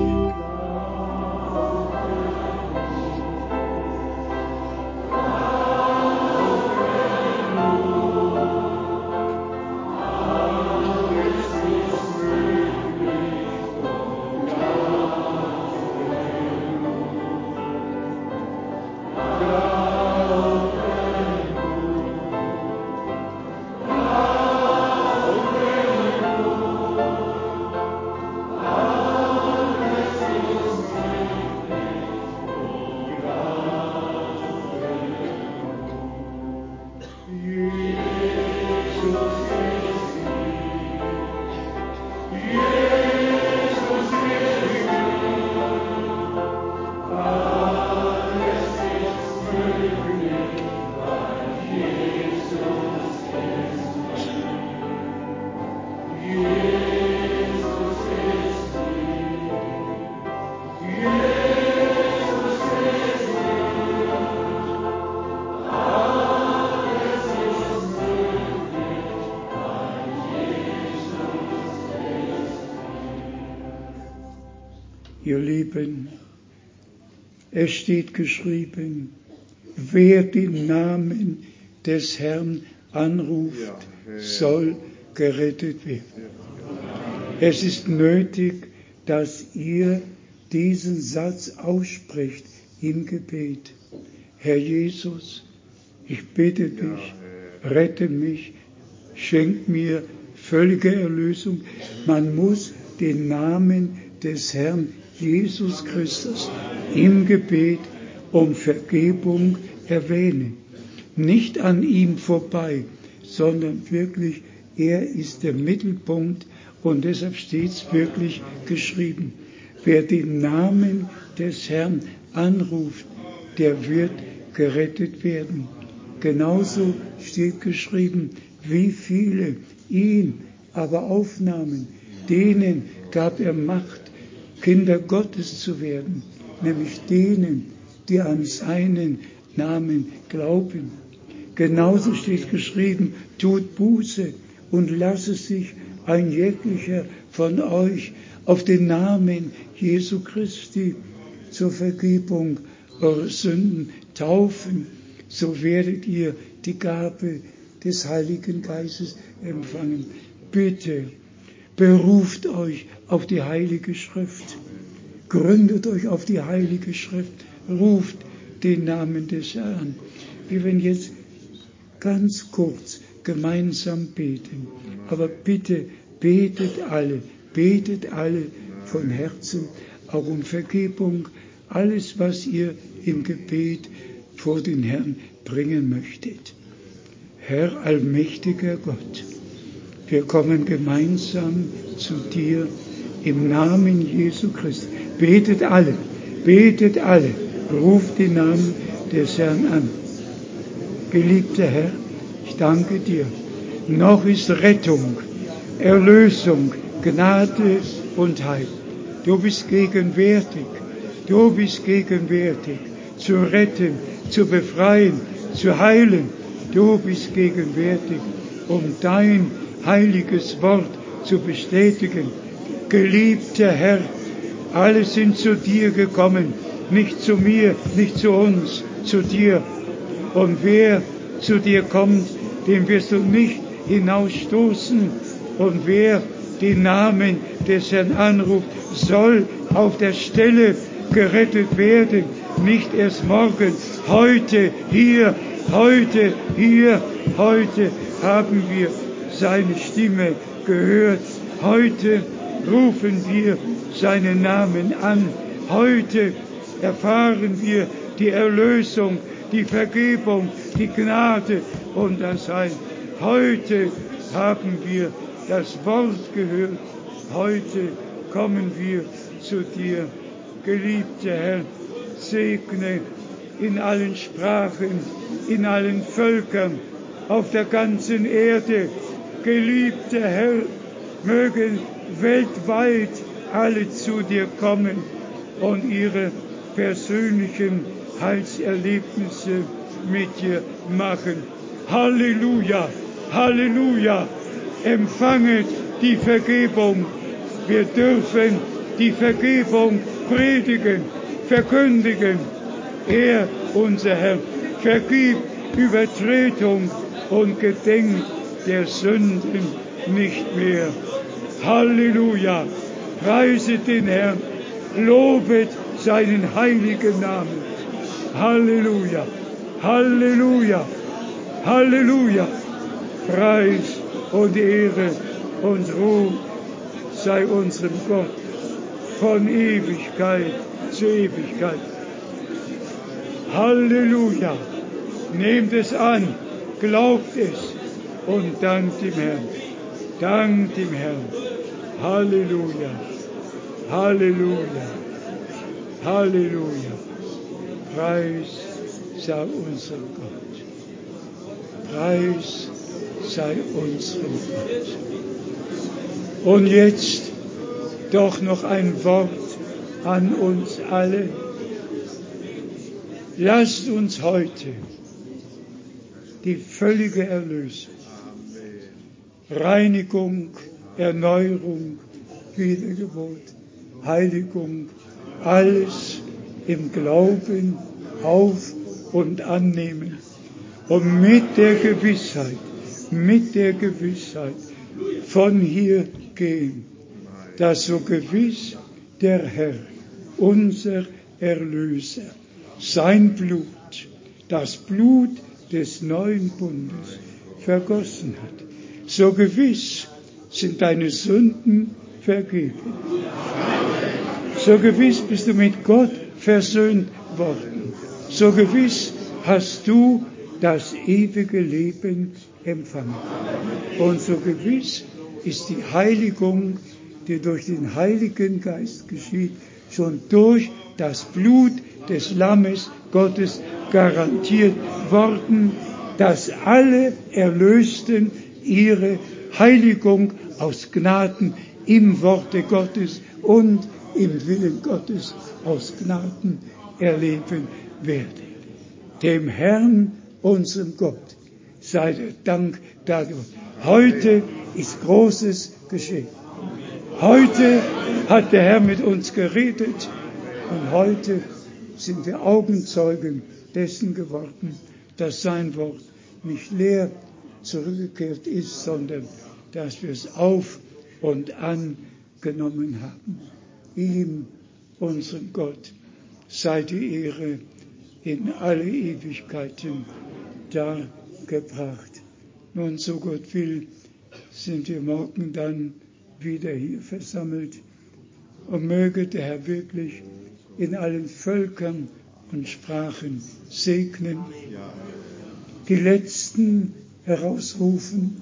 Ihr Lieben, es steht geschrieben, wer den Namen des Herrn anruft, soll gerettet werden. Es ist nötig, dass ihr diesen Satz aussprecht im Gebet. Herr Jesus, ich bitte dich, rette mich, schenk mir völlige Erlösung. Man muss den Namen des Herrn Jesus Christus im Gebet um Vergebung erwähnen. Nicht an ihm vorbei, sondern wirklich, er ist der Mittelpunkt und deshalb steht es wirklich geschrieben. Wer den Namen des Herrn anruft, der wird gerettet werden. Genauso steht geschrieben, wie viele ihn aber aufnahmen, denen gab er Macht, Kinder Gottes zu werden, nämlich denen, die an seinen Namen glauben. Genauso steht geschrieben, tut Buße und lasse sich ein jeglicher von euch auf den Namen Jesu Christi zur Vergebung eurer Sünden taufen, so werdet ihr die Gabe des Heiligen Geistes empfangen. Bitte, beruft euch auf die Heilige Schrift, gründet euch auf die Heilige Schrift, ruft den Namen des Herrn. Wir werden jetzt ganz kurz gemeinsam beten, aber bitte betet alle, betet alle von Herzen, auch um Vergebung, alles, was ihr im Gebet vor den Herrn bringen möchtet. Herr allmächtiger Gott, wir kommen gemeinsam zu dir im Namen Jesu Christi. Betet alle, betet alle, ruft den Namen des Herrn an. Geliebter Herr, ich danke dir. Noch ist Rettung, Erlösung, Gnade und Heil. Du bist gegenwärtig, du bist gegenwärtig, zu retten, zu befreien, zu heilen. Du bist gegenwärtig, um dein heiliges Wort zu bestätigen. Geliebter Herr, alle sind zu dir gekommen, nicht zu mir, nicht zu uns, zu dir. Und wer zu dir kommt, den wirst du nicht hinausstoßen. Und wer den Namen des Herrn anruft, soll auf der Stelle gerettet werden. Nicht erst morgen, heute, hier, heute, hier, heute haben wir seine Stimme gehört. Heute rufen wir seinen Namen an. Heute erfahren wir die Erlösung, die Vergebung, die Gnade und das Heil. Heute haben wir das Wort gehört. Heute kommen wir zu dir. Geliebter Herr, segne in allen Sprachen, in allen Völkern, auf der ganzen Erde. Geliebter Herr, mögen weltweit alle zu dir kommen und ihre persönlichen Heilserlebnisse mit dir machen. Halleluja, Halleluja. Empfanget die Vergebung. Wir dürfen die Vergebung predigen, verkündigen. Er, unser Herr, vergibt Übertretung und gedenkt der Sünden nicht mehr. Halleluja. Preiset den Herrn, lobet seinen heiligen Namen. Halleluja, Halleluja, Halleluja. Preis und Ehre und Ruhm sei unserem Gott von Ewigkeit zu Ewigkeit. Halleluja. Nehmt es an, glaubt es und dankt dem Herrn. Dankt dem Herrn. Halleluja. Halleluja. Halleluja. Preis sei unserem Gott. Preis sei unserem Gott. Und jetzt doch noch ein Wort an uns alle. Lasst uns heute die völlige Erlösung, Reinigung, Erneuerung, Wiedergeburt, Heiligung, alles im Glauben auf- und annehmen und mit der Gewissheit, mit der Gewissheit von hier gehen, dass so gewiss der Herr, unser Erlöser, sein Blut, das Blut des neuen Bundes vergossen hat. So gewiss sind deine Sünden vergeben. So gewiss bist du mit Gott versöhnt worden. So gewiss hast du das ewige Leben empfangen. Und so gewiss ist die Heiligung, die durch den Heiligen Geist geschieht, schon durch das Blut des Lammes Gottes garantiert worden, dass alle Erlösten ihre Heiligung aus Gnaden im Worte Gottes und im Willen Gottes aus Gnaden erleben werden. Dem Herrn, unserem Gott, sei der Dank dafür. Heute ist Großes geschehen. Heute hat der Herr mit uns geredet und heute sind wir Augenzeugen dessen geworden, dass sein Wort nicht leer zurückgekehrt ist, sondern dass wir es auf und angenommen haben. Ihm, unserem Gott, sei die Ehre in alle Ewigkeiten dargebracht. Nun, so Gott will, sind wir morgen dann wieder hier versammelt und möge der Herr wirklich in allen Völkern und Sprachen segnen, die Letzten herausrufen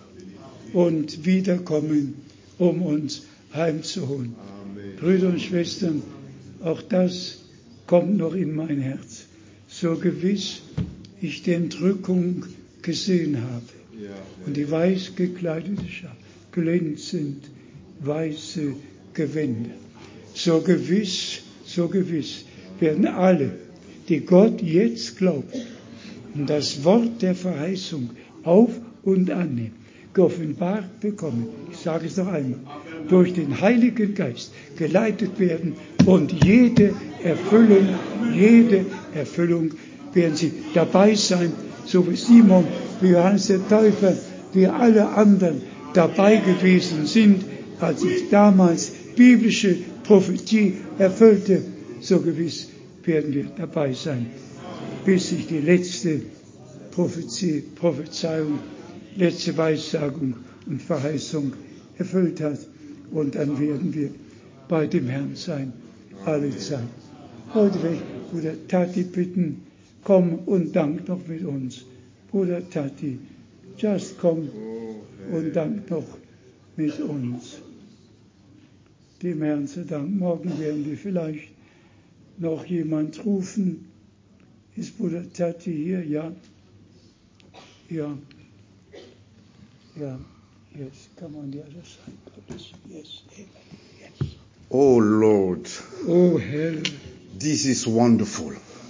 und wiederkommen, um uns heimzuholen. Brüder und Schwestern, auch das kommt noch in mein Herz. So gewiss ich die Entrückung gesehen habe und die weiß gekleidete Schar, glänzend weiße Gewänder. So gewiss, so gewiss werden alle, die Gott jetzt glauben und das Wort der Verheißung auf und annehmen, geoffenbart bekommen, ich sage es noch einmal, durch den Heiligen Geist geleitet werden und jede Erfüllung, jede Erfüllung werden sie dabei sein, so wie Simon, wie Johannes der Täufer, wie alle anderen dabei gewesen sind, als sich damals biblische Prophetie erfüllte, so gewiss werden wir dabei sein, bis sich die letzte Prophezie, Prophezeiung, letzte Weissagung und Verheißung erfüllt hat. Und dann werden wir bei dem Herrn sein, alle Zeit. Heute werde ich Bruder Tati bitten, komm und dank noch mit uns. Bruder Tati, just komm und dank noch mit uns. Dem Herrn zu Dank. Morgen werden wir vielleicht noch jemand rufen. Ist Bruder Tati hier? Ja. Ja. Ja. Yes. Come on the other side. Yes. Yes. Yes. Oh Lord. Oh Herr. This is wonderful.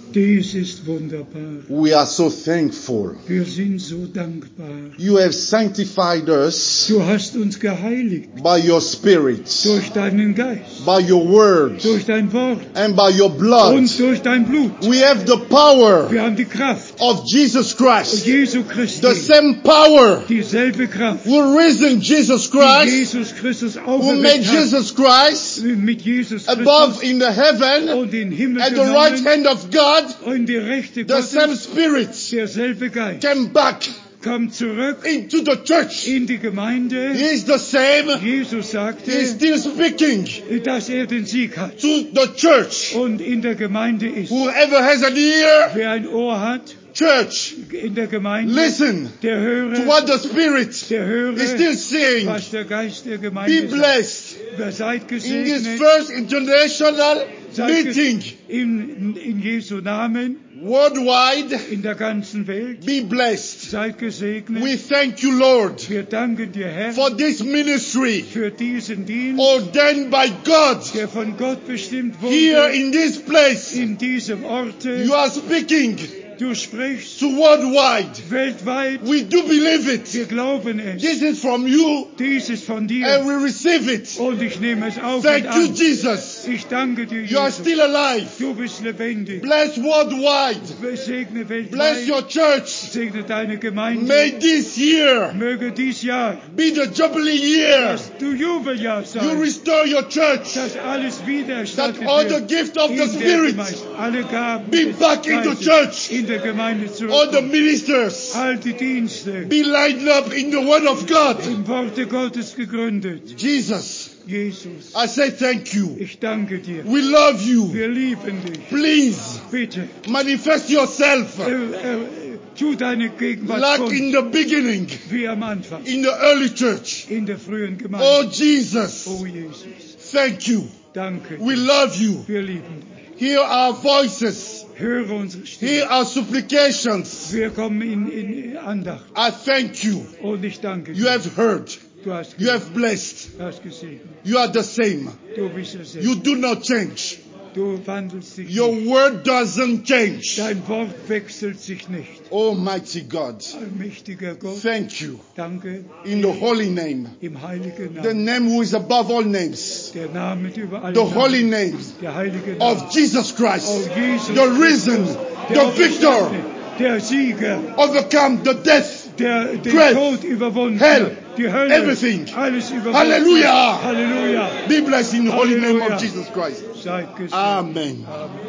Dies ist wunderbar. We are so thankful. Wir sind so dankbar. You have sanctified us Du hast uns geheiligt by your Spirit, durch deinen Geist, by your word, durch dein Wort and by your blood. und durch dein Blut. We have the power Wir haben die Kraft of Jesus Christ, Jesu the Christi, same power dieselbe Kraft, who risen Jesus die Christ, Jesus Christus who made auferweckt hat, Jesus Christ mit Jesus above Christus in the heaven und den Himmel at the right genommen hand of God. und die Rechte The same Gottes, Spirit derselbe Geist, came back kommt zurück into the church. in die Gemeinde. He is the same. Jesus He sagte, is still speaking dass er den Sieg hat to the church. und in der Gemeinde ist. Whoever has an ear, Wer ein Ohr hat, church, in der Gemeinde, listen der to höre, what the Spirit der höre, is still saying. was der Geist der Be Gemeinde sagt. blessed Wer seid in this gesegnet, first international seid meeting ges- in, in Jesu Namen, worldwide. in der ganzen Welt. Be blessed. Seid gesegnet. We thank you, Lord, Wir danken dir, Herr, for this ministry für diesen Dienst, ordained by God der von Gott bestimmt here wurde, in this place. in diesem Orte. You are speaking Du sprichst to worldwide. weltweit. We do believe it. Wir glauben es. This is from you Dies ist von and dir we receive it. und ich nehme es auf und Thank you, an. Jesus. Ich danke dir, You are Jesus. still alive. Du bist lebendig. Bless worldwide. Segne Bless weltweit. your church. Segne deine Gemeinde. May this year Möge dies Jahr be the Jubilee year. das du Jubeljahr You sein, restore your church. dass alles wiedererstattet That all the wird. gift of In the der Spirit Gemeinde. Alle Gaben be des back into Geistes church. in der Gemeinde All the zurückkommen. ministers All die Dienste be lined up in the Word of God. im Worte Gottes gegründet. Jesus, Jesus, I say thank you. ich danke dir. We love you. Wir lieben dich. Please Bitte, manifest yourself äh, äh, tu deine Gegenwart like kund, in the beginning, wie am Anfang, in the early church. in der frühen Oh Gemeinde. Jesus, Oh Jesus, thank you. danke We dir. love you. Wir lieben dich. Hear our voices. Höre unsere Hear Stimme. our supplications. Wir kommen in, in Andacht I thank you. und ich danke You dir. have heard. Du hast, You have blessed. du hast gesehen. You are the same. Du bist es You selbst. do not change. Du wandelst dich Your nicht. word doesn't change. Dein Wort wechselt sich nicht. Almighty God, Allmächtiger Gott, thank you. danke In the holy name, im heiligen the Namen. name who is above all names, Der Name über alle the holy Namen. name Der heilige Name. of Jesus Christ, Oh, Jesus the risen, der the victor, Auferstandene, der Sieger, overcome the death. der den Grave, Tod überwunden hell, hat, die Hölle, everything. alles überwunden Hallelujah. hat. Halleluja. Be blessed in the holy name Hallelujah. of Jesus Christ. Seid gesegnet. Amen.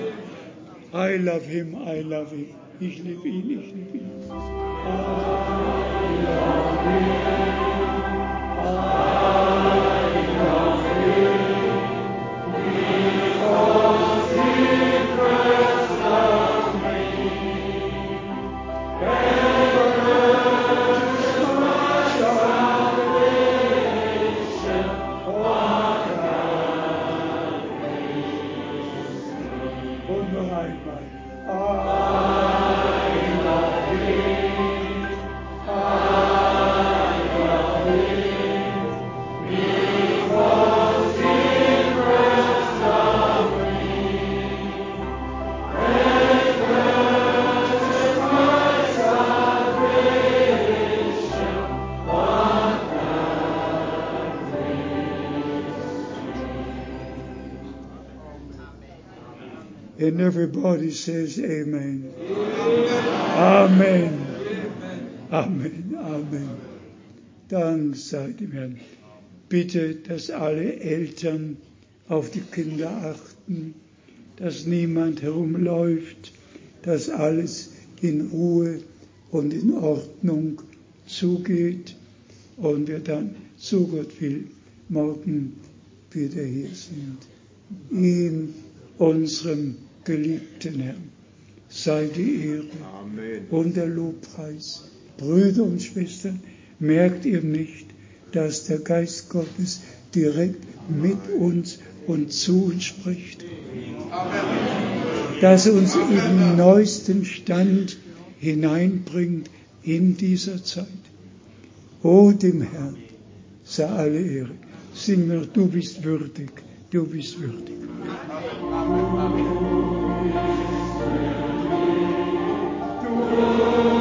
I love him, I love him. Ich liebe ihn, ich liebe ihn. Und noch einmal. And everybody says amen. Amen. Amen. Amen. Dank sei dem Herrn. Bitte, dass alle Eltern auf die Kinder achten, dass niemand herumläuft, dass alles in Ruhe und in Ordnung zugeht und wir dann, so Gott will, morgen wieder hier sind. Ihm, unserem geliebten Herrn, sei die Ehre Amen. und der Lobpreis. Brüder und Schwestern, merkt ihr nicht, dass der Geist Gottes direkt mit uns und zu uns spricht? Dass er uns in den neuesten Stand hineinbringt in dieser Zeit. O dem Herrn sei alle Ehre. Sing mir, du bist würdig, du bist würdig. Lord.